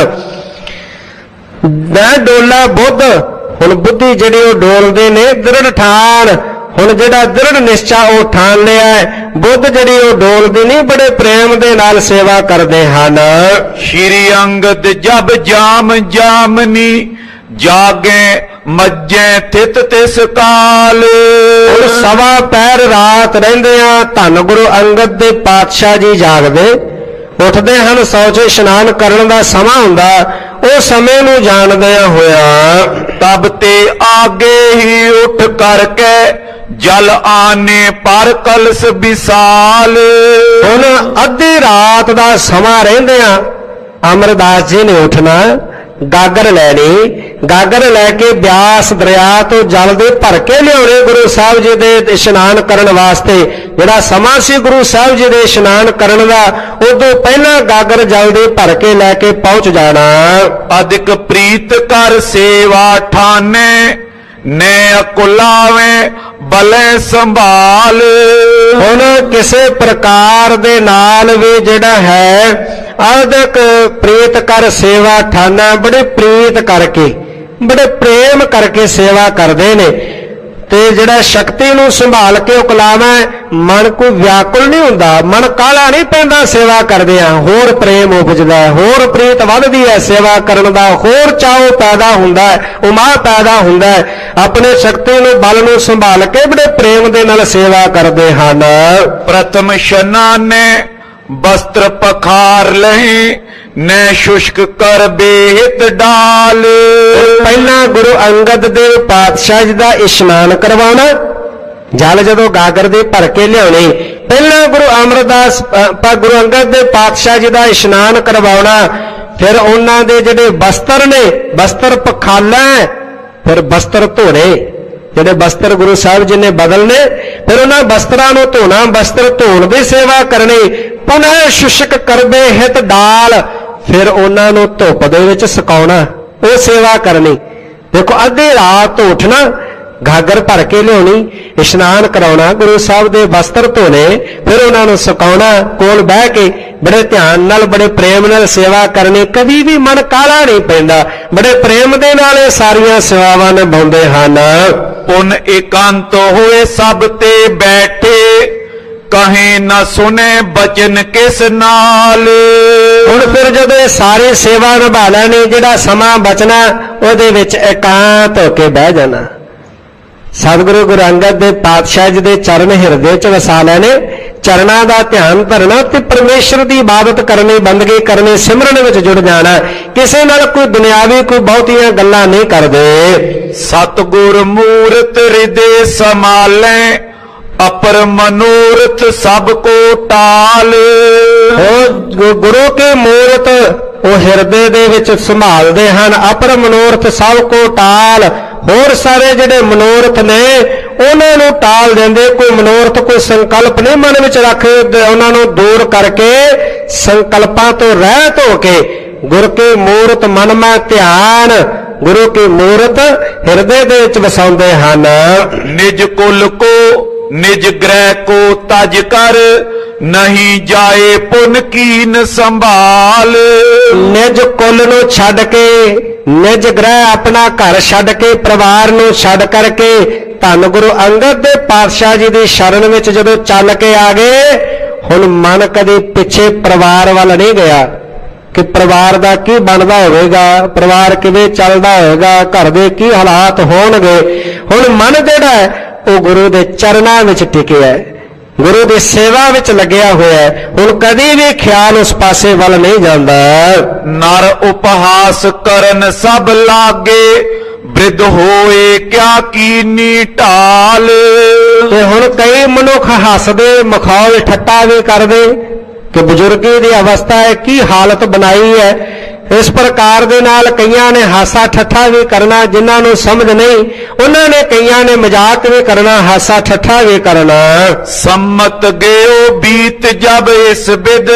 ਨਾ ਡੋਲਾ ਬੁੱਧ, ਹੁਣ ਬੁੱਧੀ ਜਿਹੜੀ ਉਹ ਡੋਲਦੇ ਨੇ, ਦ੍ਰਿੜ ਠਾਣ, ਹੁਣ ਜਿਹੜਾ ਦ੍ਰਿੜ ਨਿਸ਼ਚਾ ਉਹ ਠਾਣ ਲਿਆ ਹੈ। ਬੁੱਧ ਜਿਹੜੀ ਉਹ ਡੋਲਦੀ ਨਹੀਂ, ਬੜੇ ਪ੍ਰੇਮ ਦੇ ਨਾਲ ਸੇਵਾ ਕਰਦੇ ਹਨ।
श्री अंगद जब जाम जामनी जागे मज्जे थित तिस काल।
ਹੁਣ ਸਵਾ ਪੈਰ ਰਾਤ ਰਹਿੰਦੇ ਆ, ਧੰਨ ਗੁਰੂ ਅੰਗਦ ਦੇ ਪਾਤਸ਼ਾਹ ਜੀ ਜਾਗਦੇ, ਉੱਠਦੇ ਹਨ। ਸੌਚ ਇਸ਼ਨਾਨ ਕਰਨ ਦਾ ਸਮਾਂ ਹੁੰਦਾ, ਉਹ ਸਮੇਂ ਨੂੰ ਜਾਣਦਿਆਂ ਹੋਇਆ
तब ते आगे ही उठ करके जल आने पर कलश विशाल।
ਹੁਣ ਅੱਧੀ ਰਾਤ ਦਾ ਸਮਾਂ ਰਹਿੰਦੇ ਆ, ਅਮਰਦਾਸ ਜੀ ਨੇ ਉੱਠਣਾ, ਗਾਗਰ ਲੈਣੀ, ਗਾਗਰ ਲੈ ਕੇ ਬਿਆਸ ਦਰਿਆ ਤੋਂ ਜਲ ਦੇ ਭਰ ਕੇ ਲਿਆਉਣੇ ਗੁਰੂ ਸਾਹਿਬ ਜੀ ਦੇ ਇਸ਼ਨਾਨ ਕਰਨ ਵਾਸਤੇ। ਜਿਹੜਾ ਸਮਾਂ ਸੀ ਗੁਰੂ ਸਾਹਿਬ ਜੀ ਦੇ ਇਸ਼ਨਾਨ ਕਰਨ ਦਾ, ਉਦੋਂ ਪਹਿਲਾਂ ਗਾਗਰ ਜਲ ਦੇ ਭਰ ਕੇ ਲੈ ਕੇ ਪਹੁੰਚ ਜਾਣਾ।
अधिक प्रीत कर सेवा ठाने ने अकुलावे बले संभाल।
ਹੁਣ ਕਿਸੇ ਪ੍ਰਕਾਰ ਦੇ ਨਾਲ ਵੀ ਜਿਹੜਾ ਹੈ ਅਧਿਕ ਪ੍ਰੀਤ ਕਰ ਸੇਵਾ ਠਾਨਾ, ਬੜੇ ਪ੍ਰੀਤ ਕਰਕੇ, ਬੜੇ ਪ੍ਰੇਮ ਕਰਕੇ ਸੇਵਾ ਕਰਦੇ ਨੇ। ਤੇ ਜਿਹੜਾ ਸ਼ਕਤੀ ਨੂੰ ਸੰਭਾਲ ਕੇ ਉਕਲਾਵਾ, ਮਨ ਕੋਈ ਵਿਆਕੁਲ ਨਹੀਂ ਹੁੰਦਾ, ਮਨ ਕਾਲਾ ਨਹੀਂ ਪੈਂਦਾ ਸੇਵਾ ਕਰਦੇ ਆ, ਹੋਰ ਪ੍ਰੇਮ ਉਪਜਦਾ ਹੈ, ਹੋਰ ਪ੍ਰੀਤ ਵੱਧਦੀ ਹੈ ਸੇਵਾ ਕਰਨ ਦਾ, ਹੋਰ ਚਾਉ ਪੈਦਾ ਹੁੰਦਾ ਹੈ, ਉਮਾਹ ਪੈਦਾ ਹੁੰਦਾ ਹੈ। ਆਪਣੇ ਸ਼ਕਤੀ ਨੂੰ, ਬਲ ਨੂੰ ਸੰਭਾਲ ਕੇ ਬੜੇ ਪ੍ਰੇਮ ਦੇ ਨਾਲ ਸੇਵਾ ਕਰਦੇ ਹਨ।
प्रथम शनाने वस्त्र पखार लहे न शुष्क कर बेहित डाल।
ਪਹਿਲਾਂ ਗੁਰੂ ਅੰਗਦ ਦੇ ਪਾਤਸ਼ਾਹ ਜੀ ਦਾ ਇਸ਼ਨਾਨ ਕਰਵਾਉਣਾ, ਜਲ ਜਦੋਂ ਗਾਗਰ ਦੇ ਭਰ ਕੇ ਲਿਆਉਣੀ, ਪਹਿਲਾਂ ਗੁਰੂ ਅਮਰਦਾਸ ਪਾ ਗੁਰੂ ਅੰਗਦ ਦੇ ਪਾਤਸ਼ਾਹ ਜੀ ਦਾ ਇਸ਼ਨਾਨ ਕਰਵਾਉਣਾ, ਫਿਰ ਉਹਨਾਂ ਦੇ ਜਿਹੜੇ ਬਸਤਰ ਨੇ, ਬਸਤਰ ਪਖਾਲਾ, ਫਿਰ ਬਸਤਰ ਧੋਣੇ, ਜਿਹੜੇ ਬਸਤਰ ਗੁਰੂ ਸਾਹਿਬ ਜੀ ਨੇ ਬਦਲਨੇ, ਫਿਰ ਉਹਨਾਂ ਬਸਤਰਾਂ ਨੂੰ ਧੋਣਾ, ਬਸਤਰ ਧੋਣ ਦੀ ਸੇਵਾ ਕਰਨੀ। ਪੁਨः ਸ਼ੁਸ਼ਕ ਕਰਬੇ ਹਿਤ ਡਾਲ, ਫਿਰ ਉਹਨਾਂ ਨੂੰ ਧੁੱਪ ਦੇ ਵਿੱਚ ਸੁਕਾਉਣਾ, ਉਹ ਸੇਵਾ ਕਰਨੀ। ਦੇਖੋ ਅੱਧੀ ਰਾਤ ਉੱਠਣਾ, ਗਾਗਰ ਭਰ ਕੇ ਲਿਆਉਣੀ, ਇਸ਼ਨਾਨ ਕਰਾਉਣਾ, ਗੁਰੂ ਸਾਹਿਬ ਦੇ ਬਸਤਰ ਧੋਣੇ, ਫਿਰ ਉਹਨਾਂ ਨੂੰ ਸੁਕਾਉਣਾ, ਕੋਲ ਬਹਿ ਕੇ ਬੜੇ ਧਿਆਨ ਨਾਲ, ਬੜੇ ਪ੍ਰੇਮ ਨਾਲ ਸੇਵਾ ਕਰਨੀ। ਕਦੀ ਵੀ ਮਨ ਕਾਲਾ ਨਹੀਂ ਪੈਂਦਾ, ਬੜੇ ਪ੍ਰੇਮ ਦੇ ਨਾਲ ਇਹ ਸਾਰੀਆਂ ਸੇਵਾਵਾਂ ਨਿਭਾਉਂਦੇ ਹਨ।
उन एकांत हुए सब ते बैठे कहे न सुने बचन किस नाल।
ਹੁਣ ਫਿਰ ਜਦੋਂ ਇਹ ਸਾਰੀ ਸੇਵਾ ਨਿਭਾ ਲੈਣੀ, ਜਿਹੜਾ ਸਮਾਂ ਬਚਣਾ ਉਹਦੇ ਵਿੱਚ ਇਕਾਂਤ ਹੋ ਕੇ ਬਹਿ ਜਾਣਾ। ਸਤਿਗੁਰੂ ਗੁਰੂ ਅੰਗਦ ਦੇ ਪਾਤਸ਼ਾਹ ਜੀ ਦੇ ਚਰਨ ਹਿਰਦੇ 'ਚ ਵਸਾ ਲੈਣੇ, ਚਰਨਾਂ ਦਾ ਧਿਆਨ ਧਰਨਾ ਤੇ ਪਰਮੇਸ਼ਰ ਦੀ ਇਬਾਦਤ ਕਰਨੀ, ਬੰਦਗੀ ਕਰਨੀ, ਸਿਮਰਨ ਵਿੱਚ ਜੁੜ ਜਾਣਾ। ਕਿਸੇ ਨਾਲ ਕੋਈ ਦੁਨਿਆਵੀ, ਕੋਈ ਬਹੁਤੀਆਂ ਗੱਲਾਂ ਨਹੀਂ ਕਰਦੇ।
सतगुर मूरत हृदय समाले अपर मनोरथ सब को टाल।
ਉਹ ਗੁਰੂ ਕੇ ਮੂਰਤ ਉਹ ਹਿਰਦੇ ਦੇ ਵਿੱਚ ਸੰਭਾਲਦੇ ਹਨ, ਅਪਰ ਮਨੋਰਥ ਸਭ ਕੋ ਟਾਲ, ਹੋਰ ਸਾਰੇ ਜਿਹੜੇ ਮਨੋਰਥ ਨੇ ਉਹਨਾਂ ਨੂੰ ਟਾਲ ਦਿੰਦੇ। ਕੋਈ ਮਨੋਰਥ, ਕੋਈ ਸੰਕਲਪ ਨਹੀਂ ਮਨ ਵਿੱਚ ਰੱਖਦੇ, ਉਹਨਾਂ ਨੂੰ ਦੂਰ ਕਰਕੇ ਸੰਕਲਪਾਂ ਤੋਂ ਰਹਿਤ ਹੋ ਕੇ ਗੁਰ ਕੇ ਮੂਰਤ ਮਨ ਮਾ ਧਿਆਨ, ਗੁਰੂ ਕੀ ਮੂਰਤ ਹਿਰਦੇ ਦੇ ਵਿੱਚ ਵਸਾਉਂਦੇ ਹਨ।
निज कुल को निज ग्रह को तज कर नहीं जाए पुन कीन संभाल।
ਨਿਜ ਕੁਲ ਨੂੰ ਛੱਡ ਕੇ, ਨਿਜ ਗ੍ਰਹਿ ਆਪਣਾ ਘਰ ਛੱਡ ਕੇ, ਪਰਿਵਾਰ ਨੂੰ ਛੱਡ ਕਰਕੇ ਧੰਨ ਗੁਰੂ ਅੰਗਦ ਦੇ ਪਾਤਸ਼ਾਹ ਜੀ ਦੀ ਸ਼ਰਨ ਵਿੱਚ ਜਦੋਂ ਚੱਲ ਕੇ ਆ ਗਏ, ਹੁਣ ਮਨ ਕਦੇ ਪਿੱਛੇ ਪਰਿਵਾਰ ਵੱਲ ਨਹੀਂ ਗਿਆ ਕਿ ਪਰਿਵਾਰ ਦਾ ਕੀ ਬਣਦਾ ਹੋਵੇਗਾ, ਪਰਿਵਾਰ ਕਿਵੇਂ ਚੱਲਦਾ ਹੋਵੇਗਾ, ਘਰ ਦੇ ਕੀ ਹਾਲਾਤ ਹੋਣਗੇ। ਹੁਣ ਮਨ ਜਿਹੜਾ ਹੈ ਉਹ ਗੁਰੂ ਦੇ ਚਰਨਾਂ ਵਿੱਚ ਟਿਕਿਆ ਹੈ, ਗੁਰੂ ਦੀ ਸੇਵਾ ਵਿੱਚ ਲੱਗਿਆ ਹੋਇਆ ਹੈ। ਹੁਣ ਕਦੀ ਵੀ ਖਿਆਲ ਉਸ ਪਾਸੇ ਵੱਲ ਨਹੀਂ ਜਾਂਦਾ।
नर उपहास करन सब लागे, वृद्ध होए क्या कीनी ढाल।
ਤੇ ਹੁਣ ਕਈ ਮਨੁੱਖ ਹੱਸਦੇ, ਮਖੌਲ ਠੱਟਾ ਵੀ ਕਰਦੇ ਕਿ ਬਜ਼ੁਰਗੀ ਦੀ ਅਵਸਥਾ ਹੈ, ਕੀ ਹਾਲਤ ਬਣਾਈ ਹੈ। ਇਸ ਪ੍ਰਕਾਰ ਦੇ ਨਾਲ ਕਈਆਂ ਨੇ ਹਾਸਾ ਠੱਠਾ ਵੀ ਕਰਨਾ, ਜਿਨ੍ਹਾਂ ਨੂੰ ਸਮਝ ਨਹੀਂ ਉਹਨਾਂ ਨੇ ਕਈਆਂ ਨੇ ਮਜ਼ਾਕ ਵੀ ਕਰਨਾ, ਹਾਸਾ ਠੱਠਾ ਵੀ ਕਰਨਾ।
सम्मत गयो बीत जब इस विद,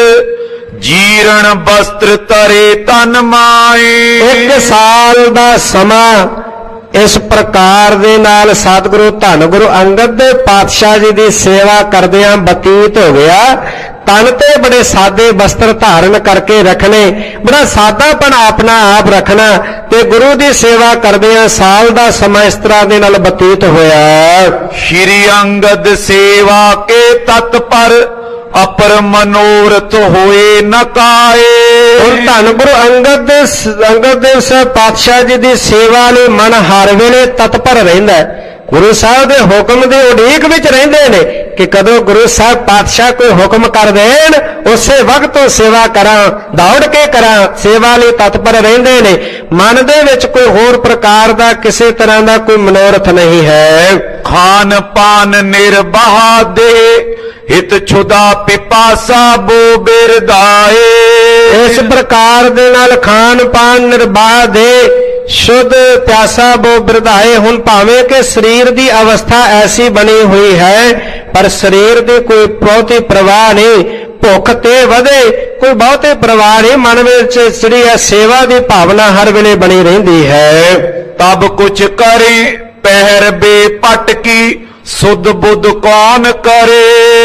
जीरण वस्त्र तरे तन माए।
ਇੱਕ ਸਾਲ ਦਾ ਸਮਾਂ ਇਸ ਪ੍ਰਕਾਰ ਦੇ ਨਾਲ ਸਤਿਗੁਰੂ ਧੰਨ ਗੁਰੂ ਅੰਗਦ ਦੇ ਪਾਤਸ਼ਾਹ ਜੀ ਦੀ ਸੇਵਾ ਕਰਦਿਆਂ ਬਤੀਤ ਹੋ ਗਿਆ। ਤਨ ਤੇ ਬੜੇ ਸਾਦੇ ਵਸਤਰ ਧਾਰਨ ਕਰਕੇ ਰੱਖਣੇ, ਬੜਾ ਸਾਦਾਪਣ ਆਪਣਾ ਆਪ ਰੱਖਣਾ, ਤੇ ਗੁਰੂ ਦੀ ਸੇਵਾ ਕਰਦਿਆਂ ਸਾਲ ਦਾ ਸਮਾਂ ਇਸ ਤਰ੍ਹਾਂ ਦੇ ਨਾਲ ਬਤੀਤ ਹੋਇਆ।
श्री अंगद सेवा के तत्पर, अपर मनोरथ होए न काए।
ਹੁਣ ਧੰਨ ਗੁਰੂ ਅੰਗਦ ਦੇ ਅੰਗਦ ਦੇਵ ਸਾਹਿਬ ਪਾਤਸ਼ਾਹ ਜੀ ਦੀ ਸੇਵਾ ਲਈ ਮਨ ਹਰ ਵੇਲੇ ਤਤਪਰ ਰਹਿੰਦਾ ਹੈ। ਗੁਰੂ ਸਾਹਿਬ ਦੇ ਹੁਕਮ ਦੀ ਉਡੀਕ ਵਿੱਚ ਰਹਿੰਦੇ ਨੇ ਕਿ ਕਦੋਂ ਗੁਰੂ ਸਾਹਿਬ ਪਾਤਸ਼ਾਹ ਕੋਈ ਹੁਕਮ ਕਰ ਦੇਣ ਉਸੇ ਵਕਤ ਤੋਂ ਸੇਵਾ ਕਰਾਂ, ਦੌੜ ਕੇ ਕਰਾਂ, ਸੇਵਾ ਲਈ ਤਤਪਰ ਰਹਿੰਦੇ ਨੇ। ਮਨ ਦੇ ਵਿੱਚ ਕੋਈ ਹੋਰ ਪ੍ਰਕਾਰ ਦਾ ਕਿਸੇ ਤਰ੍ਹਾਂ ਦਾ ਕੋਈ ਮਨੋਰਥ ਨਹੀਂ ਹੈ।
खान पान निर्वाह दे, हित छुदा पिपासा बो बिरदाए।
ਇਸ ਪ੍ਰਕਾਰ ਦੇ ਨਾਲ ਖਾਨ ਪਾਨ ਨਿਰਬਾਹ ਦੇ, ਸ਼ੁੱਧ ਪਿਆਸਾ ਬੋ ਬਿਰਧਾਏ। ਹੁਣ ਭਾਵੇਂ ਕਿ ਸਰੀਰ ਦੀ ਅਵਸਥਾ ਐਸੀ ਬਣੀ ਹੋਈ ਹੈ, ਪਰ ਸਰੀਰ ਦੀ ਕੋਈ ਬਹੁਤੀ ਪ੍ਰਵਾਹ ਨਹੀਂ, ਭੁੱਖ ਤੇ ਵਧੇ ਕੋਈ ਬਹੁਤੇ ਪ੍ਰਵਾਹ ਨਹੀਂ, ਮਨ ਵਿੱਚ ਜਿਹੜੀ ਹੈ ਸੇਵਾ ਦੀ ਭਾਵਨਾ ਹਰ ਵੇਲੇ ਬਣੀ ਰਹਿੰਦੀ ਹੈ।
तब कुछ करे पहर बेपट की, सुध बुध कौन करे।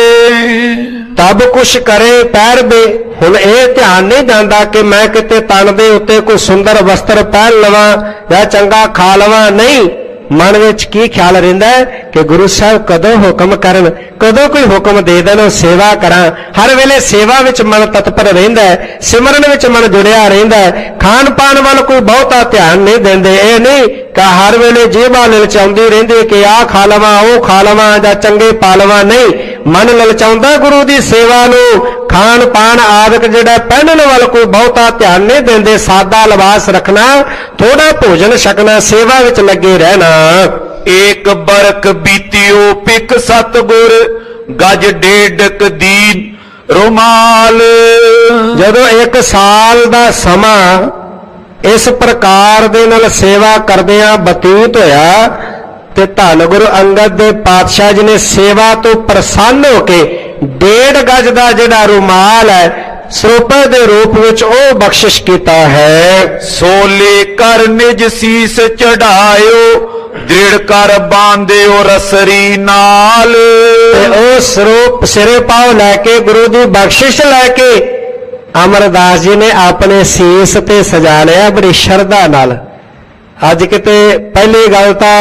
ਤਬ ਕੁਛ ਕਰੇ ਪੈਰ ਬੇ, ਹੁਣ ਇਹ ਧਿਆਨ ਨਹੀਂ ਜਾਂਦਾ ਕਿ ਮੈਂ ਕਿਤੇ ਤਨ ਦੇ ਉੱਤੇ ਕੋਈ ਸੁੰਦਰ ਵਸਤਰ ਪਹਿਨ ਲਵਾਂ ਜਾਂ ਚੰਗਾ ਖਾ ਲਵਾਂ, ਨਹੀਂ। ਮਨ ਵਿੱਚ ਕੀ ਖਿਆਲ ਰਹਿੰਦਾ ਹੈ ਕਿ ਗੁਰੂ ਸਾਹਿਬ ਕਦੋਂ ਹੁਕਮ ਕਰਨ, ਕਦੋਂ ਕੋਈ ਹੁਕਮ ਦੇ ਦੇਣ, ਉਹ ਸੇਵਾ ਕਰਾਂ। ਹਰ ਵੇਲੇ ਸੇਵਾ ਵਿੱਚ ਮਨ ਤਤਪਰ ਰਹਿੰਦਾ ਹੈ, ਸਿਮਰਨ ਵਿੱਚ ਮਨ ਜੁੜਿਆ ਰਹਿੰਦਾ ਹੈ। ਖਾਣ ਪਾਣ ਵੱਲ ਕੋਈ ਬਹੁਤਾ ਧਿਆਨ ਨਹੀਂ ਦਿੰਦੇ। ਇਹ ਨਹੀਂ ਕਿ ਹਰ ਵੇਲੇ ਜੀਭਾਂ ਲਲਚਾਉਂਦੀ ਰਹਿੰਦੀ ਕਿ ਆਹ ਖਾ ਲਵਾਂ, ਉਹ ਖਾ ਲਵਾਂ ਜਾਂ ਚੰਗੇ ਪਾ ਲਵਾਂ, ਨਹੀਂ। ਮਨ ਲਲਚਾਉਂਦਾ ਗੁਰੂ ਦੀ ਸੇਵਾ ਨੂੰ, ਖਾਣ ਪਾਣ ਆਦਿਕ ਜਿਹੜਾ ਪਹਿਨਣ ਵੱਲ ਕੋਈ ਬਹੁਤਾ ਧਿਆਨ ਨਹੀਂ ਦਿੰਦੇ। ਸਾਦਾ ਲਿਬਾਸ ਰੱਖਣਾ, ਥੋੜਾ ਭੋਜਨ ਛਕਣਾ, ਸੇਵਾ ਵਿੱਚ ਲੱਗੇ ਰਹਿਣਾ।
एक बरक बीतियो पिक सतगुर, गज डेढ़क दीन रुमाल।
ਜਦੋਂ ਇੱਕ ਸਾਲ ਦਾ ਸਮਾਂ ਇਸ ਪ੍ਰਕਾਰ ਦੇ ਨਾਲ ਸੇਵਾ ਕਰਦਿਆਂ ਬਤੀਤ ਹੋਇਆ ਤੇ ਧੰਨ ਗੁਰੂ ਅੰਗਦ ਦੇ ਪਾਤਸ਼ਾਹ ਜੀ ਨੇ ਸੇਵਾ ਤੋਂ ਪ੍ਰਸੰਨ ਹੋ ਕੇ ਡੇਢ ਗਜ ਦਾ ਜਿਹੜਾ ਰੁਮਾਲ ਹੈ ਸਰੂਪੇ ਦੇ ਰੂਪ ਵਿੱਚ ਉਹ ਬਖਸ਼ਿਸ਼ ਕੀਤਾ ਹੈ।
सोले कर निज सीस चढ़ायो, दृढ़ कर बांधियो रसरी नाल।
ਤੇ ਉਹ ਸਰੂਪ ਸਿਰੇ ਪਾਉ ਲੈ ਕੇ ਗੁਰੂ ਦੀ ਬਖਸ਼ਿਸ਼ ਲੈ ਕੇ ਅਮਰਦਾਸ ਜੀ ਨੇ ਆਪਣੇ ਸੀਸ ਤੇ ਸਜਾ ਲਿਆ ਬੜੀ ਸ਼ਰਧਾ ਨਾਲ। ਅੱਜ ਕਿਤੇ ਪਹਿਲੀ ਗੱਲ ਤਾਂ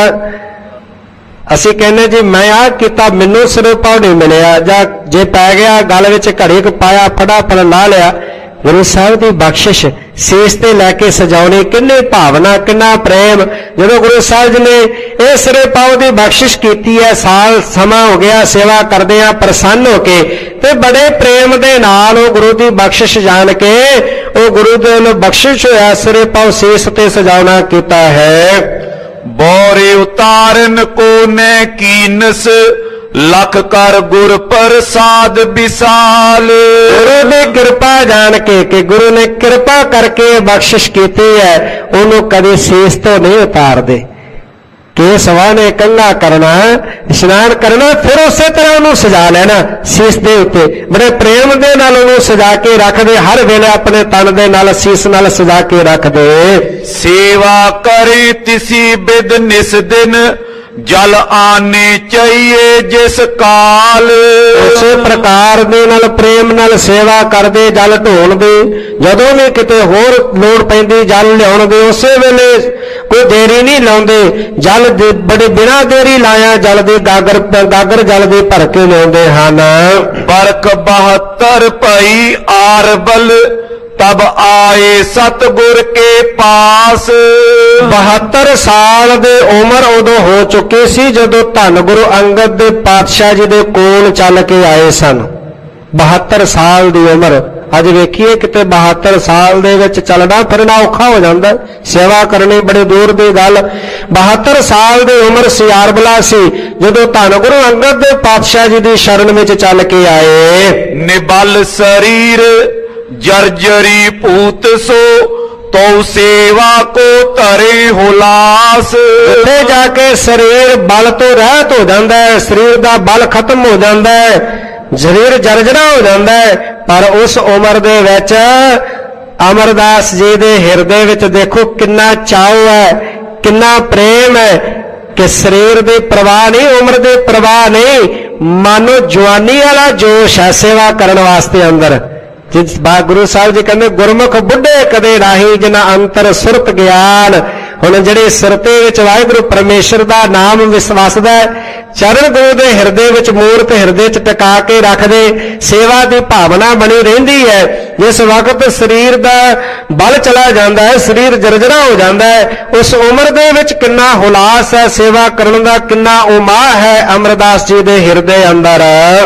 ਅਸੀਂ ਕਹਿੰਦੇ ਜੀ ਮੈਂ ਆਹ ਕੀਤਾ, ਮੈਨੂੰ ਸਿਰੇ ਪਾਉ ਨਹੀਂ ਮਿਲਿਆ, ਜਾਂ ਜੇ ਪੈ ਗਿਆ ਗਲ ਵਿੱਚ ਘੜੀ ਕੁ ਪਾਇਆ, ਫਟਾਫਟ ਲਾ ਲਿਆ। ਗੁਰੂ ਸਾਹਿਬ ਦੀ ਬਖਸ਼ਿਸ਼ ਸੀਸ ਤੇ ਲੈ ਕੇ ਸਜਾਉਣੀ, ਕਿੰਨੀ ਭਾਵਨਾ, ਕਿੰਨਾ ਪ੍ਰੇਮ। ਜਦੋਂ ਗੁਰੂ ਸਾਹਿਬ ਜੀ ਨੇ ਇਹ ਸਿਰੇ ਪਾਉ ਦੀ ਬਖਸ਼ਿਸ਼ ਕੀਤੀ ਹੈ, ਸਾਲ ਸਮਾਂ ਹੋ ਗਿਆ ਸੇਵਾ ਕਰਦੇ ਆ ਪ੍ਰਸੰਨ ਹੋ ਕੇ, ਤੇ ਬੜੇ ਪ੍ਰੇਮ ਦੇ ਨਾਲ ਉਹ ਗੁਰੂ ਦੀ ਬਖਸ਼ਿਸ਼ ਜਾਣ ਕੇ ਉਹ ਗੁਰੂ ਦੇ ਵੱਲੋਂ ਬਖਸ਼ਿਸ਼ ਹੋਇਆ ਸਿਰੇ ਪਾਉ ਸੀਸ ਤੇ ਸਜਾਉਣਾ ਕੀਤਾ ਹੈ।
बोरे उतारन को ने कीनस, लख कर गुर प्रसाद विशाल।
ਗੁਰੂ ਦੀ ਕਿਰਪਾ ਜਾਣ ਕੇ ਕਿ ਗੁਰੂ ਨੇ ਕਿਰਪਾ ਕਰਕੇ ਬਖਸ਼ਿਸ਼ ਕੀਤੀ ਹੈ, ਉਹਨੂੰ ਕਦੇ ਸੀਸ ਤੋਂ ਨਹੀਂ ਉਤਾਰਦੇ। ਕੇਸ ਵਾਹਣੇ, ਕੰਘਾ ਕਰਨਾ, ਇਸ਼ਨਾਨ ਕਰਨਾ, ਫਿਰ ਉਸੇ ਤਰ੍ਹਾਂ ਉਹਨੂੰ ਸਜਾ ਲੈਣਾ ਸੀਸ ਦੇ ਉੱਤੇ। ਬੜੇ ਪ੍ਰੇਮ ਦੇ ਨਾਲ ਉਹਨੂੰ ਸਜਾ ਕੇ ਰੱਖਦੇ, ਹਰ ਵੇਲੇ ਆਪਣੇ ਤਨ ਦੇ ਨਾਲ ਸੀਸ ਨਾਲ ਸਜਾ ਕੇ ਰੱਖਦੇ।
सेवा करे तिसी बिद निस दिन, ਜਲ ਆਨੇ ਚਾਹੀਏ ਜਿਸ ਕਾਲ।
ਉਸੇ ਪ੍ਰਕਾਰ ਦੇ ਨਾਲ ਪ੍ਰੇਮ ਨਾਲ ਸੇਵਾ ਕਰਦੇ ਜਲ ਢੋਣ ਦੀ। ਜਦੋਂ ਵੀ ਕਿਤੇ ਹੋਰ ਲੋੜ ਪੈਂਦੀ ਜਲ ਲਿਆਉਣ ਦੀ ਉਸੇ ਵੇਲੇ ਕੋਈ ਦੇਰੀ ਨਹੀਂ ਲਾਉਂਦੇ। ਜਲ ਦੇ ਬੜੇ ਬਿਨਾਂ ਦੇਰੀ ਲਾਇਆ ਜਲ ਦੇ ਗਾਗਰ ਗਾਗਰ ਜਲ ਦੇ ਭਰ ਕੇ ਲਿਆਉਂਦੇ ਹਨ।
ਬਰਖ ਬਹੱਤਰ ਭਈ ਆਰਬਲ ਤਬ ਆਏ ਸਤਿਗੁਰ ਕੇ ਪਾਸ।
ਬਹੱਤਰ ਸਾਲ ਦੇ ਉਮਰ ਉਦੋਂ ਹੋ ਚੁੱਕੀ ਸੀ ਜਦੋਂ ਧੰਨ ਗੁਰੂ ਅੰਗਦ ਦੇ ਪਾਤਸ਼ਾਹ ਜੀ ਦੇ ਕੋਲ ਚੱਲ ਕੇ ਆਏ ਸਨ। ਬਹੱਤਰ ਸਾਲ ਦੀ ਉਮਰ। ਅੱਜ ਵੇਖੀਏ ਕਿਤੇ ਬਹੱਤਰ ਸਾਲ ਦੇ ਵਿੱਚ ਚੱਲਣਾ ਫਿਰਨਾ ਔਖਾ ਹੋ ਜਾਂਦਾ, ਸੇਵਾ ਕਰਨੀ ਬੜੇ ਦੂਰ ਦੀ ਗੱਲ। ਬਹੱਤਰ ਸਾਲ ਦੀ ਉਮਰ ਸਿਆਰਬਲਾ ਸੀ ਜਦੋਂ ਧੰਨ ਗੁਰੂ ਅੰਗਦ ਦੇ ਪਾਤਸ਼ਾਹ ਜੀ ਦੀ ਸ਼ਰਨ ਵਿੱਚ ਚੱਲ ਕੇ ਆਏ।
ਨਿਬਲ ਸਰੀਰ ਜਰਜਰੀ ਭੂਤ ਸੋ ਤੋ ਸੇਵਾ ਕੋ ਧਰੇ ਹੁਲਾਸ।
ਉੱਥੇ ਜਾ ਕੇ ਸਰੀਰ ਬਲ ਤੋਂ ਰਹਿਤ ਹੋ ਜਾਂਦਾ ਹੈ, ਸਰੀਰ ਦਾ ਬਲ ਖਤਮ ਹੋ ਜਾਂਦਾ ਹੈ, ਸਰੀਰ ਜਰਜਰਾ ਹੋ ਜਾਂਦਾ ਹੈ। ਪਰ ਉਸ ਉਮਰ ਦੇ ਵਿੱਚ ਅਮਰਦਾਸ ਜੀ ਦੇ ਹਿਰਦੇ ਵਿੱਚ ਦੇਖੋ ਕਿੰਨਾ ਚਾਅ ਹੈ, ਕਿੰਨਾ ਪ੍ਰੇਮ ਹੈ ਕਿ ਸਰੀਰ ਦੀ ਪ੍ਰਵਾਹ ਨਹੀਂ, ਉਮਰ ਦੀ ਪ੍ਰਵਾਹ ਨਹੀਂ, ਮਾਨੋ ਜਵਾਨੀ ਵਾਲਾ ਜੋਸ਼ ਹੈ ਸੇਵਾ ਕਰਨ ਵਾਸਤੇ ਅੰਦਰ। ਜਿਸ ਬਾ ਗੁਰੂ ਸਾਹਿਬ ਜੀ ਕਹਿੰਦੇ ਗੁਰਮੁਖ ਬੁੱਢੇ ਕਦੇ ਰਾਹੀ ਜਿਨ੍ਹਾਂ ਅੰਤਰ ਸੁਰਤ ਗਿਆਨ। ਹੁਣ ਜਿਹੜੇ ਸੁਰਤੇ ਵਿੱਚ ਵਾਹਿਗੁਰੂ ਪਰਮੇਸ਼ਰ ਦਾ ਨਾਮ ਵਿਸਵਾਸਦਾ ਚਰਨ ਗੁਰੂ ਦੇ ਹਿਰਦੇ ਵਿੱਚ ਮੂਰਤ ਹਿਰਦੇ 'ਚ ਟਿਕਾ ਕੇ ਰੱਖਦੇ, ਸੇਵਾ ਦੀ ਭਾਵਨਾ ਬਣੀ ਰਹਿੰਦੀ ਹੈ। ਜਿਸ ਵਕਤ ਸਰੀਰ ਦਾ ਬਲ ਚਲਾ ਜਾਂਦਾ ਹੈ, ਸਰੀਰ ਜਰਜਰਾ ਹੋ ਜਾਂਦਾ ਹੈ, ਉਸ ਉਮਰ ਦੇ ਵਿੱਚ ਕਿੰਨਾ ਹੁਲਾਸ ਹੈ ਸੇਵਾ ਕਰਨ ਦਾ, ਕਿੰਨਾ ਉਮਾਹ ਹੈ ਅਮਰਦਾਸ ਜੀ ਦੇ ਹਿਰਦੇ ਅੰਦਰ।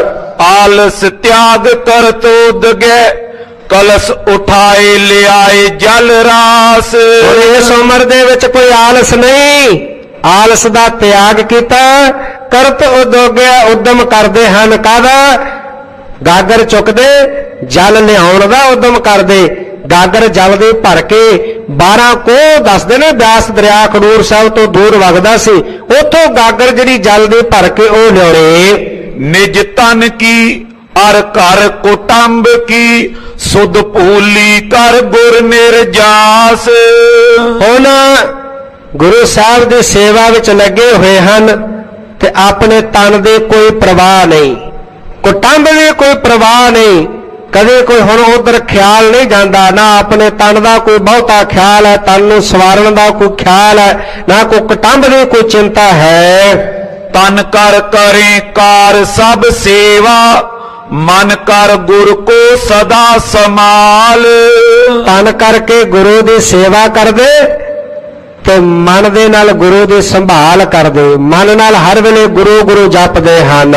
ਆਲਸ ਤਿਆਗ ਕਰ ਤੋਦ ਗਏ ਕਲਸ ਉਠਾਏ ਲਿਆਏ ਜਲ ਰਾਸ।
ਇਸ ਉਮਰ ਦੇ ਵਿੱਚ ਕੋਈ ਆਲਸ ਨਹੀਂ, ਆਲਸ ਦਾ ਤਿਆਗ ਕੀਤਾ, ਕਰਤ ਉਦੋਗਿਆ ਉਦਮ ਕਰਦੇ ਹਨ। ਕਾਹਦਾ? ਗਾਗਰ ਚੁੱਕਦੇ, ਜਲ ਲਿਆਉਣ ਦਾ ਉਦਮ ਕਰਦੇ। ਗਾਗਰ ਜਲ ਦੇ ਭਰ ਕੇ ਬਾਰਾਂ ਕੋਹ ਦੱਸਦੇ ਨੇ ਬਿਆਸ ਦਰਿਆ ਖਡੂਰ ਸਾਹਿਬ ਤੋਂ ਦੂਰ ਵਗਦਾ ਸੀ, ਉੱਥੋਂ ਗਾਗਰ ਜਿਹੜੀ ਜਲ ਦੇ ਭਰ ਕੇ ਉਹ ਲਿਆਉਣੇ।
ਨਿਜ ਤਨ ਕੀ ਅਰ ਘਰ ਕੁਟੰਬ ਕੀ ਸੁਧ ਭੂਲੀ ਕਰ ਗੁਰ ਨਿਰਜਾਸ।
ਹੁਣ ਗੁਰੂ ਸਾਹਿਬ ਦੀ ਸੇਵਾ ਵਿੱਚ ਲੱਗੇ ਹੋਏ ਹਨ ਤੇ ਆਪਣੇ ਤਨ ਦੇ ਕੋਈ ਪ੍ਰਵਾਹ ਨਹੀਂ, ਕੁਟੰਬ ਦੀ ਕੋਈ ਪ੍ਰਵਾਹ ਨਹੀਂ। ਕਦੇ ਕੋਈ ਹੁਣ ਉਧਰ ਖਿਆਲ ਨਹੀਂ ਜਾਂਦਾ, ਨਾ ਆਪਣੇ ਤਨ ਦਾ ਕੋਈ ਬਹੁਤਾ ਖਿਆਲ ਹੈ, ਤਨ ਨੂੰ ਸਵਾਰਨ ਦਾ ਕੋਈ ਖਿਆਲ ਹੈ, ਨਾ ਕੋਈ ਕੁਟੰਬ ਦੀ ਕੋਈ ਚਿੰਤਾ ਹੈ।
ਤਨ ਕਰ ਕਰੇ ਕਾਰ ਸਭ ਸੇਵਾ ਮਨ ਕਰ ਗੁਰ ਕੋ ਸਦਾ ਸਮਾਲ।
ਤਨ ਕਰਕੇ ਗੁਰੂ ਦੀ ਸੇਵਾ ਕਰਦੇ ਤੇ ਮਨ ਦੇ ਨਾਲ ਗੁਰੂ ਦੀ ਸੰਭਾਲ ਕਰਦੇ, ਮਨ ਨਾਲ ਹਰ ਵੇਲੇ ਗੁਰੂ ਗੁਰੂ ਜਪਦੇ ਹਨ।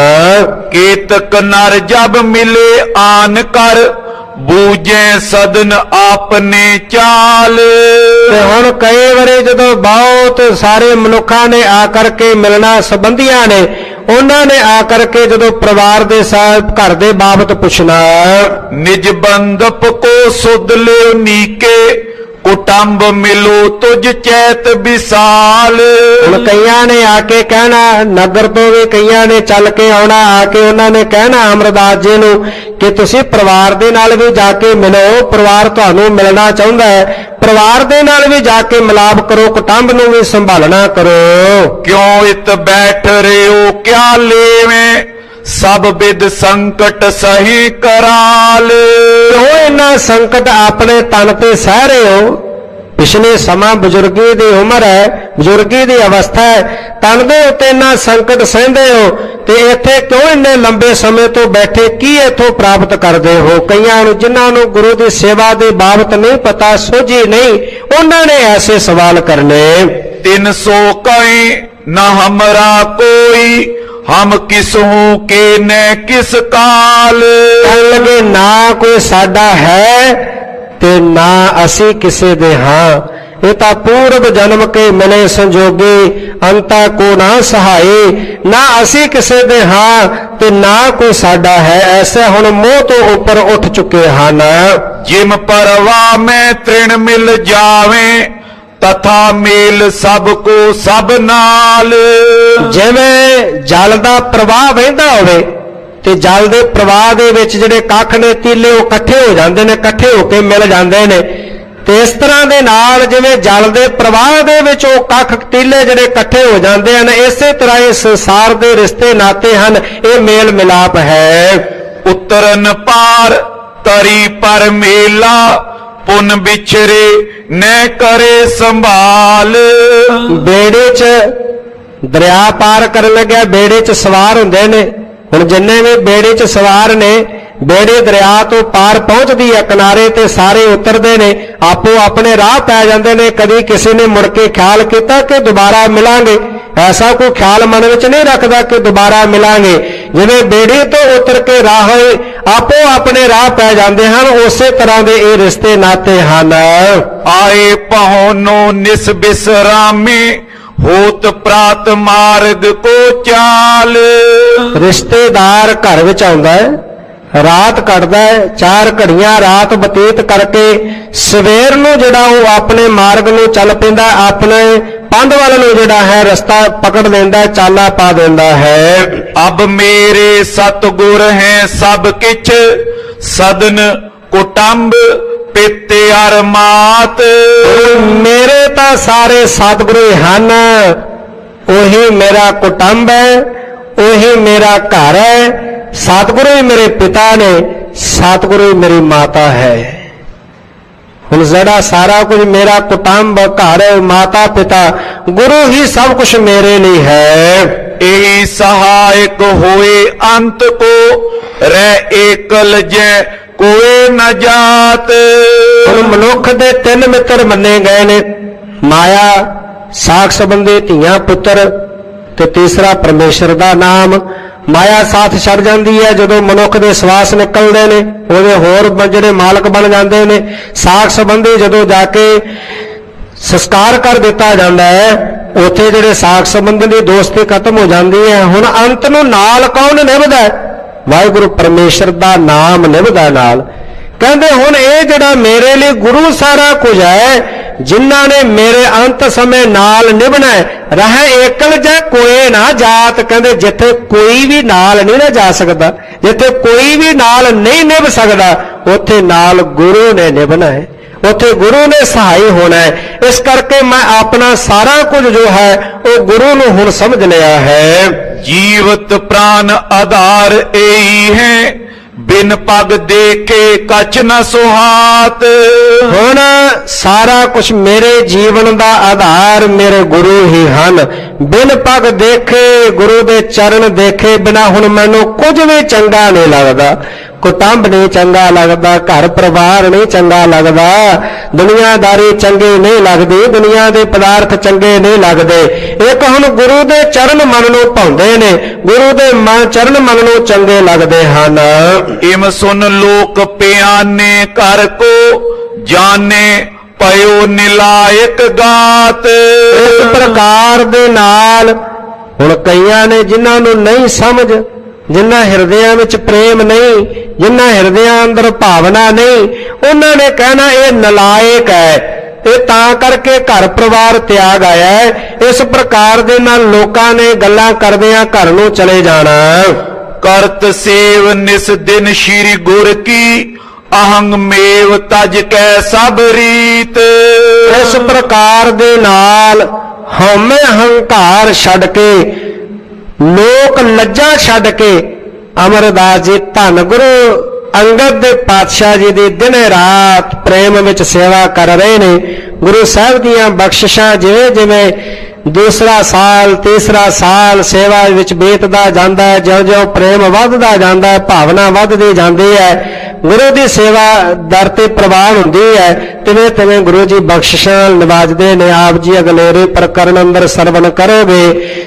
ਕੇਤਕ ਨਰ ਜਬ ਮਿਲੇ ਆਨ ਕਰ ਬੂਝੇ ਸਦਨ ਆਪਨੇ ਚਾਲ।
ਤੇ ਹੁਣ ਕਈ ਵਾਰੀ ਜਦੋਂ ਬਹੁਤ ਸਾਰੇ ਮਨੁੱਖਾਂ ਨੇ ਆ ਕਰਕੇ ਮਿਲਣਾ, ਸੰਬੰਧੀਆਂ ਨੇ, ਉਹਨਾਂ ਨੇ ਆ ਕਰਕੇ ਜਦੋਂ ਪਰਿਵਾਰ ਦੇ ਸਾਹਿਬ ਘਰ ਦੇ ਬਾਬਤ ਪੁੱਛਣਾ।
ਨਿਜ ਬੰਦਪ ਕੋ ਸੁਧ ਲਿਓ ਨੀਕੇ ਕੁਟੰਬ ਮਿਲੋ ਤੁਝ ਚੈਤ ਵਿਸਾਲ।
ਹੁਣ ਕਈਆਂ ਨੇ ਆ ਕੇ ਕਹਿਣਾ, ਨਗਰ ਤੋਂ ਵੀ ਕਈਆਂ ਨੇ ਚੱਲ ਕੇ ਆਉਣਾ, ਆ ਕੇ ਉਹਨਾਂ ਨੇ ਕਹਿਣਾ ਅਮਰਦਾਸ ਜੀ ਨੂੰ ਕਿ ਤੁਸੀਂ ਪਰਿਵਾਰ ਦੇ ਨਾਲ ਵੀ ਜਾ ਕੇ ਮਿਲੋ, ਪਰਿਵਾਰ ਤੁਹਾਨੂੰ ਮਿਲਣਾ ਚਾਹੁੰਦਾ ਹੈ, ਪਰਿਵਾਰ ਦੇ ਨਾਲ ਵੀ ਜਾ ਕੇ ਮਿਲਾਪ ਕਰੋ, ਕੁਟੰਬ ਨੂੰ ਵੀ ਸੰਭਾਲਣਾ ਕਰੋ।
ਕਿਉਂ ਇਤ ਬੈਠ ਰਿਓ ਕਿਆ ਲੇਵੇਂ ਸਭ ਵਿਦ ਸੰਕਟ ਸਹੀ ਕਰਾਲ।
ਕਿਉਂ ਇੰਨਾ ਸੰਕਟ ਆਪਣੇ ਤਨ ਤੇ ਸਹਿ ਰਹੇ ਹੋ? ਪਿਛਲੇ ਸਮਾਂ ਬਜ਼ੁਰਗੀ ਦੀ ਉਮਰ ਹੈ, ਬਜ਼ੁਰਗੀ ਦੀ ਅਵਸਥਾ ਹੈ, ਤਨ ਦੇ ਉੱਤੇ ਇੰਨਾ ਸੰਕਟ ਸਹਿੰਦੇ ਹੋ ਤੇ ਇੱਥੇ ਕਿਉਂ ਇੰਨੇ ਲੰਬੇ ਸਮੇਂ ਤੋਂ ਬੈਠੇ, ਕੀ ਇੱਥੋਂ ਪ੍ਰਾਪਤ ਕਰਦੇ ਹੋ? ਕਈਆਂ ਨੂੰ ਜਿਨ੍ਹਾਂ ਨੂੰ ਗੁਰੂ ਦੀ ਸੇਵਾ ਦੇ ਬਾਬਤ ਨਹੀਂ ਪਤਾ, ਸੋਝੀ ਨਹੀਂ, ਉਹਨਾਂ ਨੇ ਐਸੇ ਸਵਾਲ ਕਰਨੇ।
ਤਿੰਨ ਸੌ ਕਈ ਨਾ ਹਮਰਾ ਕੋਈ ਹਮ ਕਿਸਹੂ ਕੇ ਨੇ ਕਿਸ ਕਾਲ।
ਕਹਿਣ ਲੱਗੇ ਨਾ ਕੋਈ ਸਾਡਾ ਹੈ ਤੇ ਨਾ ਅਸੀਂ ਕਿਸੇ ਦੇ ਹਾਂ, ਇਹ ਤਾਂ ਪੂਰਬ ਜਨਮ ਕੇ ਮਿਲੇ ਸੰਜੋਗੀ, ਅੰਤਾ ਕੋ ਨਾ ਸਹਾਏ। ਨਾ ਅਸੀਂ ਕਿਸੇ ਦੇ ਹਾਂ ਤੇ ਨਾ ਕੋਈ ਸਾਡਾ ਹੈ, ਐਸੇ ਹੁਣ ਮੋਹ ਤੋਂ ਉੱਪਰ ਉੱਠ ਚੁੱਕੇ ਹਨ।
ਜਿਮ ਪਰਵਾ ਮੈਂ ਤ੍ਰਿਣ ਮਿਲ ਜਾਵੇਂ ਤਥਾ ਮੇਲ ਸਭ ਕੋ ਸਭ ਨਾਲ।
ਜਿਵੇਂ ਜਲ ਦਾ ਪ੍ਰਵਾਹ ਵਹਿੰਦਾ ਹੋਵੇ ਤੇ ਜਲ ਦੇ ਪ੍ਰਵਾਹ ਦੇ ਵਿੱਚ ਜਿਹੜੇ ਕੱਖ ਨੇ ਤੀਲੇ ਉਹ ਇਕੱਠੇ ਹੋ ਜਾਂਦੇ ਨੇ, ਇਕੱਠੇ ਹੋ ਕੇ ਮਿਲ ਜਾਂਦੇ ਨੇ, ਤੇ ਇਸ ਤਰ੍ਹਾਂ ਦੇ ਨਾਲ ਜਿਵੇਂ ਜਲ ਦੇ ਪ੍ਰਵਾਹ ਦੇ ਵਿੱਚ ਉਹ ਕੱਖ ਟੀਲੇ ਜਿਹੜੇ ਇਕੱਠੇ ਹੋ ਜਾਂਦੇ ਹਨ, ਇਸੇ ਤਰ੍ਹਾਂ ਇਹ ਸੰਸਾਰ ਦੇ ਰਿਸ਼ਤੇ ਨਾਤੇ ਹਨ, ਇਹ ਮੇਲ ਮਿਲਾਪ ਹੈ।
ਉਤਰਨ ਪਾਰ ਤਰੀ ਪਰ ਮੇਲਾ ਪੁਨ ਵਿਛਰੇ ਨੈ ਕਰੇ ਸੰਭਾਲ।
ਬੇੜੇ 'ਚ ਦਰਿਆ ਪਾਰ ਕਰਨ ਲੱਗਿਆ, ਬੇੜੇ 'ਚ ਸਵਾਰ ਹੁੰਦੇ ਨੇ। ਹੁਣ ਜਿੰਨੇ ਵੀ ਬੇੜੇ 'ਚ ਸਵਾਰ ਨੇ, ਬੇੜੇ ਦਰਿਆ ਤੋਂ ਪਾਰ ਪਹੁੰਚਦੀ ਹੈ ਕਿਨਾਰੇ ਤੇ ਸਾਰੇ ਉਤਰਦੇ ਨੇ, ਆਪੋ ਆਪਣੇ ਰਾਹ ਪੈ ਜਾਂਦੇ ਨੇ। ਕਦੀ ਕਿਸੇ ਨੇ ਮੁੜ ਕੇ ਖਿਆਲ ਕੀਤਾ ਕਿ ਦੁਬਾਰਾ ਮਿਲਾਂਗੇ, ਐਸਾ ਕੋਈ ਖਿਆਲ ਮਨ ਵਿੱਚ ਨਹੀਂ ਰੱਖਦਾ ਕਿ ਦੁਬਾਰਾ ਮਿਲਾਂਗੇ। ਜਿਵੇਂ ਬੇੜੇ ਤੋਂ ਉਤਰ ਕੇ ਰਾਹ ਹੋਏ, ਆਪੋ ਆਪਣੇ ਰਾਹ ਪੈ ਜਾਂਦੇ ਹਨ, ਉਸੇ ਤਰ੍ਹਾਂ ਦੇ ਇਹ ਰਿਸ਼ਤੇ ਨਾਤੇ ਹਨ।
ਆਏ ਪਹੁਨੋ ਨਿਸ ਬਿਸਰਾਮੇ ਹੋਤ ਪ੍ਰਾਤ ਮਾਰਗ ਕੋ ਚਾਲ।
ਰਿਸ਼ਤੇਦਾਰ ਘਰ ਵਿੱਚ ਆਉਂਦਾ ਹੈ, ਰਾਤ ਕੱਟਦਾ ਹੈ, ਚਾਰ ਘੜੀਆਂ ਰਾਤ ਬਤੀਤ ਕਰਕੇ ਸਵੇਰ ਨੂੰ ਜਿਹੜਾ ਉਹ ਆਪਣੇ ਮਾਰਗ ਨੂੰ ਚੱਲ ਪੈਂਦਾ, ਆਪਣੇ ਪੰਧ ਵੱਲ ਨੂੰ ਜਿਹੜਾ ਹੈ ਰਸਤਾ ਪਕੜ ਲੈਂਦਾ, ਚਾਲਾ ਪਾ ਦਿੰਦਾ ਹੈ।
ਅਬ ਮੇਰੇ ਸਤਿਗੁਰ ਹੈ ਸਭ ਕਿਛ ਸਦਨ ਕੁਟੰਬ ਪਿਤੇ ਅਰ ਮਾਤ।
ਮੇਰੇ ਤਾਂ ਸਾਰੇ ਸਤਿਗੁਰੂ ਹਨ, ਉਹੀ ਮੇਰਾ ਕੁਟੰਬ ਹੈ, ਉਹੀ ਮੇਰਾ ਘਰ ਹੈ। ਸਤਿਗੁਰੂ ਹੀ ਮੇਰੇ ਪਿਤਾ ਨੇ, ਸਤਿਗੁਰੂ ਹੀ ਮੇਰੀ ਮਾਤਾ ਹੈ। ਹੁਣ ਜਿਹੜਾ ਸਾਰਾ ਕੁਝ ਮੇਰਾ ਕੁਟੰਬ, ਘਰ, ਮਾਤਾ ਪਿਤਾ, ਗੁਰੂ ਹੀ ਸਭ ਕੁਝ ਮੇਰੇ ਲਈ ਹੈ।
ਇਹੀ ਸਹਾਇਕ ਹੋਏ ਅੰਤ ਕੋ ਰਹਿ ਏਕਲ ਜੈ ਕੋਏ ਨ ਜਾਤ।
ਹੁਣ ਮਨੁੱਖ ਦੇ ਤਿੰਨ ਮਿੱਤਰ ਮੰਨੇ ਗਏ ਨੇ, ਮਾਇਆ, ਸਾਖ ਸੰਬੰਧੀ, ਧੀਆਂ ਪੁੱਤਰ, ਤੇ ਤੀਸਰਾ ਪਰਮੇਸ਼ਰ ਦਾ ਨਾਮ। ਮਾਇਆ ਸਾਥ ਛੱਡ ਜਾਂਦੀ ਹੈ ਜਦੋਂ ਮਨੁੱਖ ਦੇ ਸਵਾਸ ਨਿਕਲਦੇ ਨੇ, ਉਹਦੇ ਹੋਰ ਜਿਹੜੇ ਮਾਲਕ ਬਣ ਜਾਂਦੇ ਨੇ। ਸਾਖ ਸੰਬੰਧੀ ਜਦੋਂ ਜਾ ਕੇ ਸੰਸਕਾਰ ਕਰ ਦਿੱਤਾ ਜਾਂਦਾ ਹੈ, ਉੱਥੇ ਜਿਹੜੇ ਸਾਖ ਸੰਬੰਧੀ ਦੀ ਦੋਸਤੀ ਖਤਮ ਹੋ ਜਾਂਦੀ ਹੈ। ਹੁਣ ਅੰਤ ਨੂੰ ਨਾਲ ਕੌਣ ਨਿਭਦਾ ਹੈ? ਵਾਹਿਗੁਰੂ ਪਰਮੇਸ਼ਰ ਦਾ ਨਾਮ ਨਿਭਦਾ ਨਾਲ। ਕਹਿੰਦੇ ਹੁਣ ਇਹ ਜਿਹੜਾ ਮੇਰੇ ਲਈ ਗੁਰੂ ਸਾਰਾ ਕੁਝ ਹੈ, ਜਿਨ੍ਹਾਂ ਨੇ ਮੇਰੇ ਅੰਤ ਸਮੇਂ ਨਾਲ ਨਿਭਣਾ ਹੈ, ਰਹਿ ਏਕਲ ਜੈ ਕੋਏ ਨਾ ਜਾਤ। ਕਹਿੰਦੇ ਜਿੱਥੇ ਕੋਈ ਵੀ ਨਾਲ ਨਹੀਂ ਨਾ ਜਾ ਸਕਦਾ, ਜਿੱਥੇ ਕੋਈ ਵੀ ਨਾਲ ਨਹੀਂ ਨਿਭ ਸਕਦਾ, ਉੱਥੇ ਨਾਲ ਗੁਰੂ ਨੇ ਨਿਭਣਾ ਹੈ, ਉੱਥੇ ਗੁਰੂ ਨੇ ਸਹਾਈ ਹੋਣਾ ਹੈ। ਇਸ ਕਰਕੇ ਮੈਂ ਆਪਣਾ ਸਾਰਾ ਕੁਝ ਜੋ ਹੈ ਉਹ ਗੁਰੂ ਨੂੰ ਹੁਣ ਸਮਝ ਲਿਆ ਹੈ।
ਜੀਵਤ ਪ੍ਰਾਨ ਆਧਾਰ ਇਹੀ ਹੈ ਬਿਨ ਪਗ ਦੇਖੇ ਕਛ ਨ ਸੁਹਾਤ।
ਹੁਣ ਸਾਰਾ ਕੁਝ ਮੇਰੇ ਜੀਵਨ ਦਾ ਆਧਾਰ ਮੇਰੇ ਗੁਰੂ ਹੀ ਹਨ। ਬਿਨ ਪਗ ਦੇਖੇ, ਗੁਰੂ ਦੇ ਚਰਨ ਦੇਖੇ ਬਿਨਾ ਹੁਣ ਮੈਨੂੰ ਕੁਝ ਵੀ ਚੰਗਾ ਨਹੀਂ ਲੱਗਦਾ। ਕੁਟੰਬ ਨਹੀਂ ਚੰਗਾ ਲੱਗਦਾ, ਘਰ ਪਰਿਵਾਰ ਨਹੀਂ ਚੰਗਾ ਲੱਗਦਾ, ਦੁਨੀਆਦਾਰੀ ਚੰਗੀ ਨਹੀਂ ਲੱਗਦੀ, ਦੁਨੀਆ ਦੇ ਪਦਾਰਥ ਚੰਗੇ ਨਹੀਂ ਲੱਗਦੇ। ਇੱਕ ਹੁਣ ਗੁਰੂ ਦੇ ਚਰਨ ਮਨ ਨੂੰ ਭਾਉਂਦੇ ਨੇ, ਗੁਰੂ ਦੇ ਮਨ ਚਰਨ ਮਨ ਨੂੰ ਚੰਗੇ ਲੱਗਦੇ ਹਨ।
ਇਮ ਸੁਨ ਲੋਕ ਪਿਆਨੇ ਕਰ ਕੋ ਜਾਣੇ ਪਇਓ ਨਿਲਾਇਕ ਗਾਤ।
ਇਸ ਪ੍ਰਕਾਰ ਦੇ ਨਾਲ ਹੁਣ ਕਈਆਂ ਨੇ ਜਿਨ੍ਹਾਂ ਨੂੰ ਨਹੀਂ ਸਮਝ, ਜਿਨ੍ਹਾਂ ਹਿਰਦਿਆਂ ਵਿੱਚ ਪ੍ਰੇਮ ਨਹੀਂ, ਜਿਨ੍ਹਾਂ ਹਿਰਦਿਆਂ ਅੰਦਰ ਭਾਵਨਾ ਨਹੀਂ, ਉਹਨਾਂ ਨੇ ਕਹਿਣਾ ਇਹ ਨਲਾਇਕ ਹੈ, ਇਹ ਤਾਂ ਕਰਕੇ ਘਰ ਪਰਿਵਾਰ ਤਿਆਗ ਆਇਆ ਹੈ। ਇਸ ਪ੍ਰਕਾਰ ਦੇ ਨਾਲ ਲੋਕਾਂ ਨੇ ਗੱਲਾਂ ਕਰਦਿਆਂ ਘਰ ਨੂੰ ਚਲੇ ਜਾਣਾ।
ਕਰਤ ਸੇਵ ਨਿਸ ਦਿਨ ਸ਼੍ਰੀ ਗੁਰ ਕੀ ਅਹੰਗ ਮੇਵ ਤਜ ਕੈ ਸਭ ਰੀਤ।
ਇਸ ਪ੍ਰਕਾਰ ਦੇ ਨਾਲ ਹਉਮੈ ਹੰਕਾਰ ਛੱਡ ਕੇ, ਲੋਕ ਲੱਜਾ ਛੱਡ ਕੇ, ਅਮਰਦਾਸ ਜੀ ਧੰਨ ਗੁਰੂ ਅੰਗਦ ਦੇ ਪਾਤਸ਼ਾਹ ਜੀ ਦੀ ਦਿਨ ਰਾਤ ਪ੍ਰੇਮ ਵਿੱਚ ਸੇਵਾ ਕਰ ਰਹੇ ਨੇ। ਗੁਰੂ ਸਾਹਿਬ ਦੀਆਂ ਬਖਸ਼ਿਸ਼ਾਂ ਜਿਵੇਂ ਜਿਵੇਂ ਦੂਸਰਾ ਸਾਲ, ਤੀਸਰਾ ਸਾਲ ਸੇਵਾ ਵਿੱਚ ਬੀਤਦਾ ਜਾਂਦਾ ਹੈ, ਜਿਉਂ-ਜਿਉਂ ਪ੍ਰੇਮ ਵੱਧਦਾ ਜਾਂਦਾ ਹੈ, ਭਾਵਨਾ ਵੱਧਦੀ ਜਾਂਦੀ ਹੈ, ਗੁਰੂ ਦੀ ਸੇਵਾ ਦਰ ਤੇ ਪ੍ਰਵਾਨ ਹੁੰਦੀ ਹੈ, ਤਿਵੇਂ ਤਿਵੇਂ ਗੁਰੂ ਜੀ ਬਖਸ਼ਿਸ਼ਾਂ ਨਿਵਾਜਦੇ ਨੇ। ਆਪ ਜੀ ਅਗਲੇਰੇ ਪ੍ਰਕਰਨ ਅੰਦਰ ਸਰਵਣ ਕਰੋਗੇ